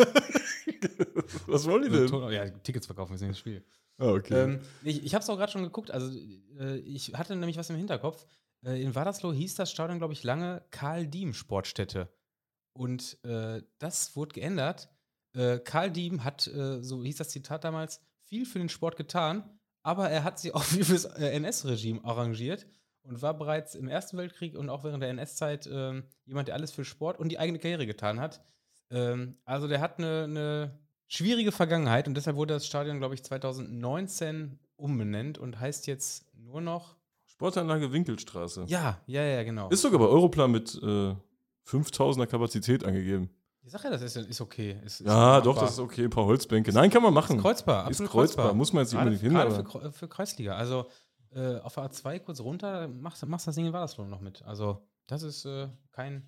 Was wollen die denn? Ja, Tickets verkaufen, wir sind das Spiel. Ah, okay. Ich habe es auch gerade schon geguckt, also ich hatte nämlich was im Hinterkopf. In Wadersloh hieß das Stadion, glaube ich, lange Karl-Diem-Sportstätte. Und das wurde geändert. Karl Diem hat, so hieß das Zitat damals, viel für den Sport getan, aber er hat sich auch viel fürs NS-Regime arrangiert und war bereits im Ersten Weltkrieg und auch während der NS-Zeit jemand, der alles für Sport und die eigene Karriere getan hat. Also der hat eine schwierige Vergangenheit und deshalb wurde das Stadion, glaube ich, 2019 umbenannt und heißt jetzt nur noch Sportanlage Winkelstraße. Ja, genau. Ist sogar bei Europlan mit 5000er Kapazität angegeben. Ich sag ja, das ist okay. Ja, doch, das ist okay. Ein paar Holzbänke. Nein, kann man machen. Ist kreuzbar, Ist absolut kreuzbar. Muss man jetzt nicht unbedingt hin. Gerade für Kreisliga. Also auf der A2 kurz runter, machst das Ding in Wadersloh noch mit. Also das ist kein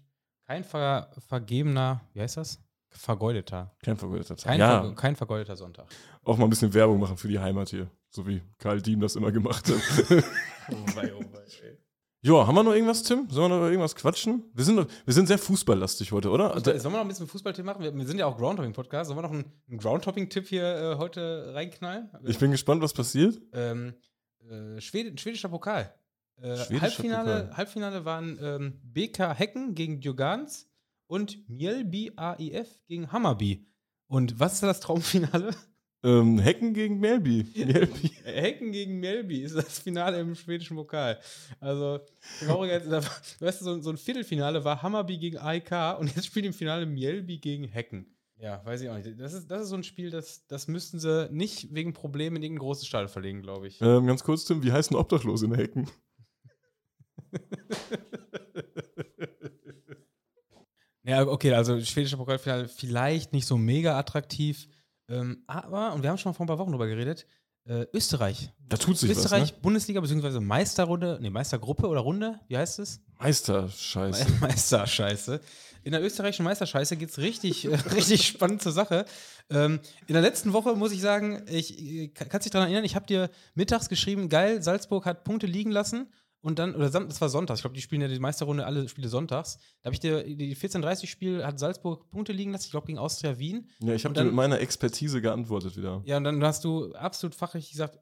vergebener, wie heißt das? Vergeudeter. Kein vergeudeter Tag. Kein vergeudeter Sonntag. Auch mal ein bisschen Werbung machen für die Heimat hier. So wie Karl Diem das immer gemacht hat. Oh wei, ey. Ja, haben wir noch irgendwas, Tim? Sollen wir noch über irgendwas quatschen? Wir sind sehr fußballlastig heute, oder? Sollen wir noch ein bisschen Fußballtipp machen? Wir sind ja auch Groundhopping-Podcast. Sollen wir noch einen Groundhopping-Tipp hier heute reinknallen? Ich bin gespannt, was passiert. Schwedischer Pokal. Pokal. Halbfinale waren BK Hecken gegen Djurgans und Mjällby AIF gegen Hammarby. Und was ist das Traumfinale? Hecken gegen Mjällby. Hecken gegen Mjällby ist das Finale im schwedischen Pokal. Also, weißt du, so ein Viertelfinale war Hammarby gegen AIK und jetzt spielt im Finale Mjällby gegen Hecken. Ja, weiß ich auch nicht. Das ist so ein Spiel, das müssten sie nicht wegen Problemen in irgendein großes Stadion verlegen, glaube ich. Ganz kurz, Tim, wie heißen Obdachlose in Hecken? Ja, okay, also schwedischer Pokalfinale vielleicht nicht so mega attraktiv. Aber, und wir haben schon mal vor ein paar Wochen drüber geredet, Österreich. Da tut sich Österreich, was, ne? Bundesliga bzw. Meisterrunde, Meistergruppe oder Runde, wie heißt es? Meisterscheiße. Meisterscheiße. In der österreichischen Meisterscheiße geht es richtig spannend zur Sache. In der letzten Woche muss ich sagen, kannst dich daran erinnern, ich habe dir mittags geschrieben, geil, Salzburg hat Punkte liegen lassen. Und dann, das war Sonntag, ich glaube, die spielen ja die Meisterrunde alle Spiele sonntags. Da habe ich dir, die 14:30-Spiel hat Salzburg Punkte liegen lassen, ich glaube, gegen Austria Wien. Ja, ich habe dir mit meiner Expertise geantwortet wieder. Ja, und dann hast du absolut fachlich gesagt,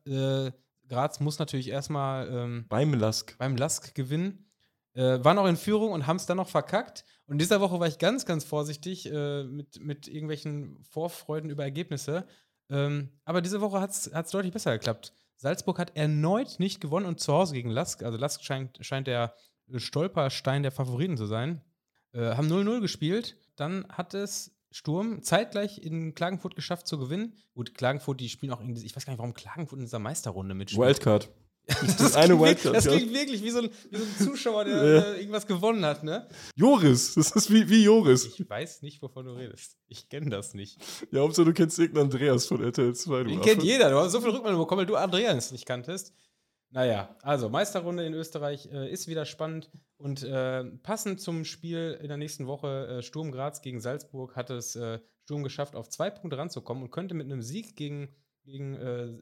Graz muss natürlich erstmal beim Lask gewinnen. Waren auch in Führung und haben es dann noch verkackt. Und in dieser Woche war ich ganz, ganz vorsichtig mit irgendwelchen Vorfreuden über Ergebnisse. Aber diese Woche hat es deutlich besser geklappt. Salzburg hat erneut nicht gewonnen und zu Hause gegen Lask. Also Lask scheint der Stolperstein der Favoriten zu sein. Haben 0-0 gespielt. Dann hat es Sturm zeitgleich in Klagenfurt geschafft zu gewinnen. Gut, Klagenfurt, die spielen auch irgendwie, ich weiß gar nicht, warum Klagenfurt in dieser Meisterrunde mitspielt. Wildcard. Das eine Wildcard. Das klingt wirklich wie so ein Zuschauer, der irgendwas gewonnen hat, ne? Joris, das ist wie Joris. Ich weiß nicht, wovon du redest. Ich kenne das nicht. Ja, Hauptsache du kennst irgendeinen Andreas von RTL 2. Den kennt jeder. Du hast so viel Rückmeldung bekommen, weil du Andreas nicht kanntest. Naja, also Meisterrunde in Österreich ist wieder spannend und passend zum Spiel in der nächsten Woche Sturm Graz gegen Salzburg hat es Sturm geschafft, auf 2 Punkte ranzukommen und könnte mit einem Sieg gegen den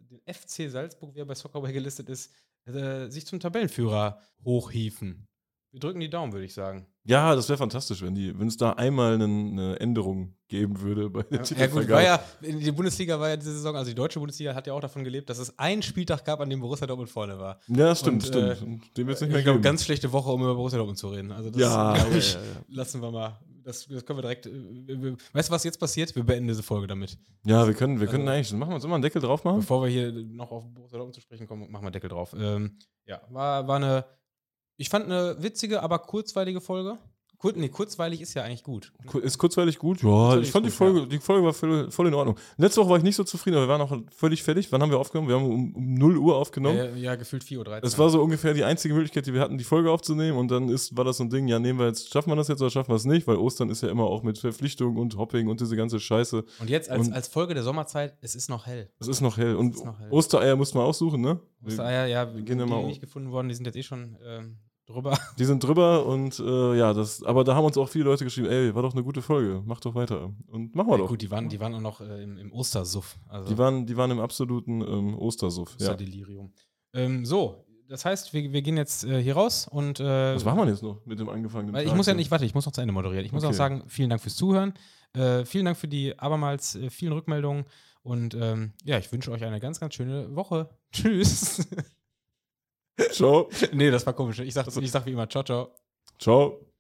FC Salzburg, wie er bei Soccerway gelistet ist, sich zum Tabellenführer hochhieven. Wir drücken die Daumen, würde ich sagen. Ja, das wäre fantastisch, wenn es da einmal eine Änderung geben würde bei der Titelvergabe. Ja, die Bundesliga war ja diese Saison, also die deutsche Bundesliga hat ja auch davon gelebt, dass es einen Spieltag gab, an dem Borussia Dortmund vorne war. Ja, stimmt. Dem wird es nicht mehr geben. Ganz schlechte Woche, um über Borussia Dortmund zu reden. Also das lassen wir mal. Das können wir direkt. Weißt du, was jetzt passiert? Wir beenden diese Folge damit. Ja, wir können eigentlich. Machen wir uns immer einen Deckel drauf machen? Bevor wir hier noch auf Borussia Dortmund zu sprechen kommen, machen wir einen Deckel drauf. Ja, war eine. Ich fand eine witzige, aber kurzweilige Folge. Kurzweilig ist ja eigentlich gut. Ist kurzweilig gut? Ja, ich fand die Folge war voll in Ordnung. Letzte Woche war ich nicht so zufrieden, aber wir waren auch völlig fertig. Wann haben wir aufgenommen? Wir haben um 0 Uhr aufgenommen. Ja, gefühlt 4:13 Uhr. Es war so ungefähr die einzige Möglichkeit, die wir hatten, die Folge aufzunehmen. Und dann war das so ein Ding, ja, schaffen wir das jetzt oder schaffen wir es nicht? Weil Ostern ist ja immer auch mit Verpflichtungen und Hopping und diese ganze Scheiße. Und jetzt als Folge der Sommerzeit, es ist noch hell. Es ist noch hell. Und Ostereier mussten wir auch suchen, ne? Ostereier, ja, die nicht gefunden worden, die sind jetzt schon drüber. Die sind drüber und aber da haben uns auch viele Leute geschrieben, ey, war doch eine gute Folge, mach doch weiter. Und machen wir doch. Gut, die waren auch noch im Ostersuff. Also die waren im absoluten Ostersuff. Osterdelirium. So, das heißt, wir gehen jetzt hier raus und was machen wir jetzt noch mit dem angefangenen Tag? Ich muss noch zu Ende moderieren. Ich muss auch sagen, vielen Dank fürs Zuhören. Vielen Dank für die abermals vielen Rückmeldungen und ich wünsche euch eine ganz, ganz schöne Woche. Tschüss. Ciao. Nee, das war komisch. Ich sag wie immer, ciao, ciao. Ciao.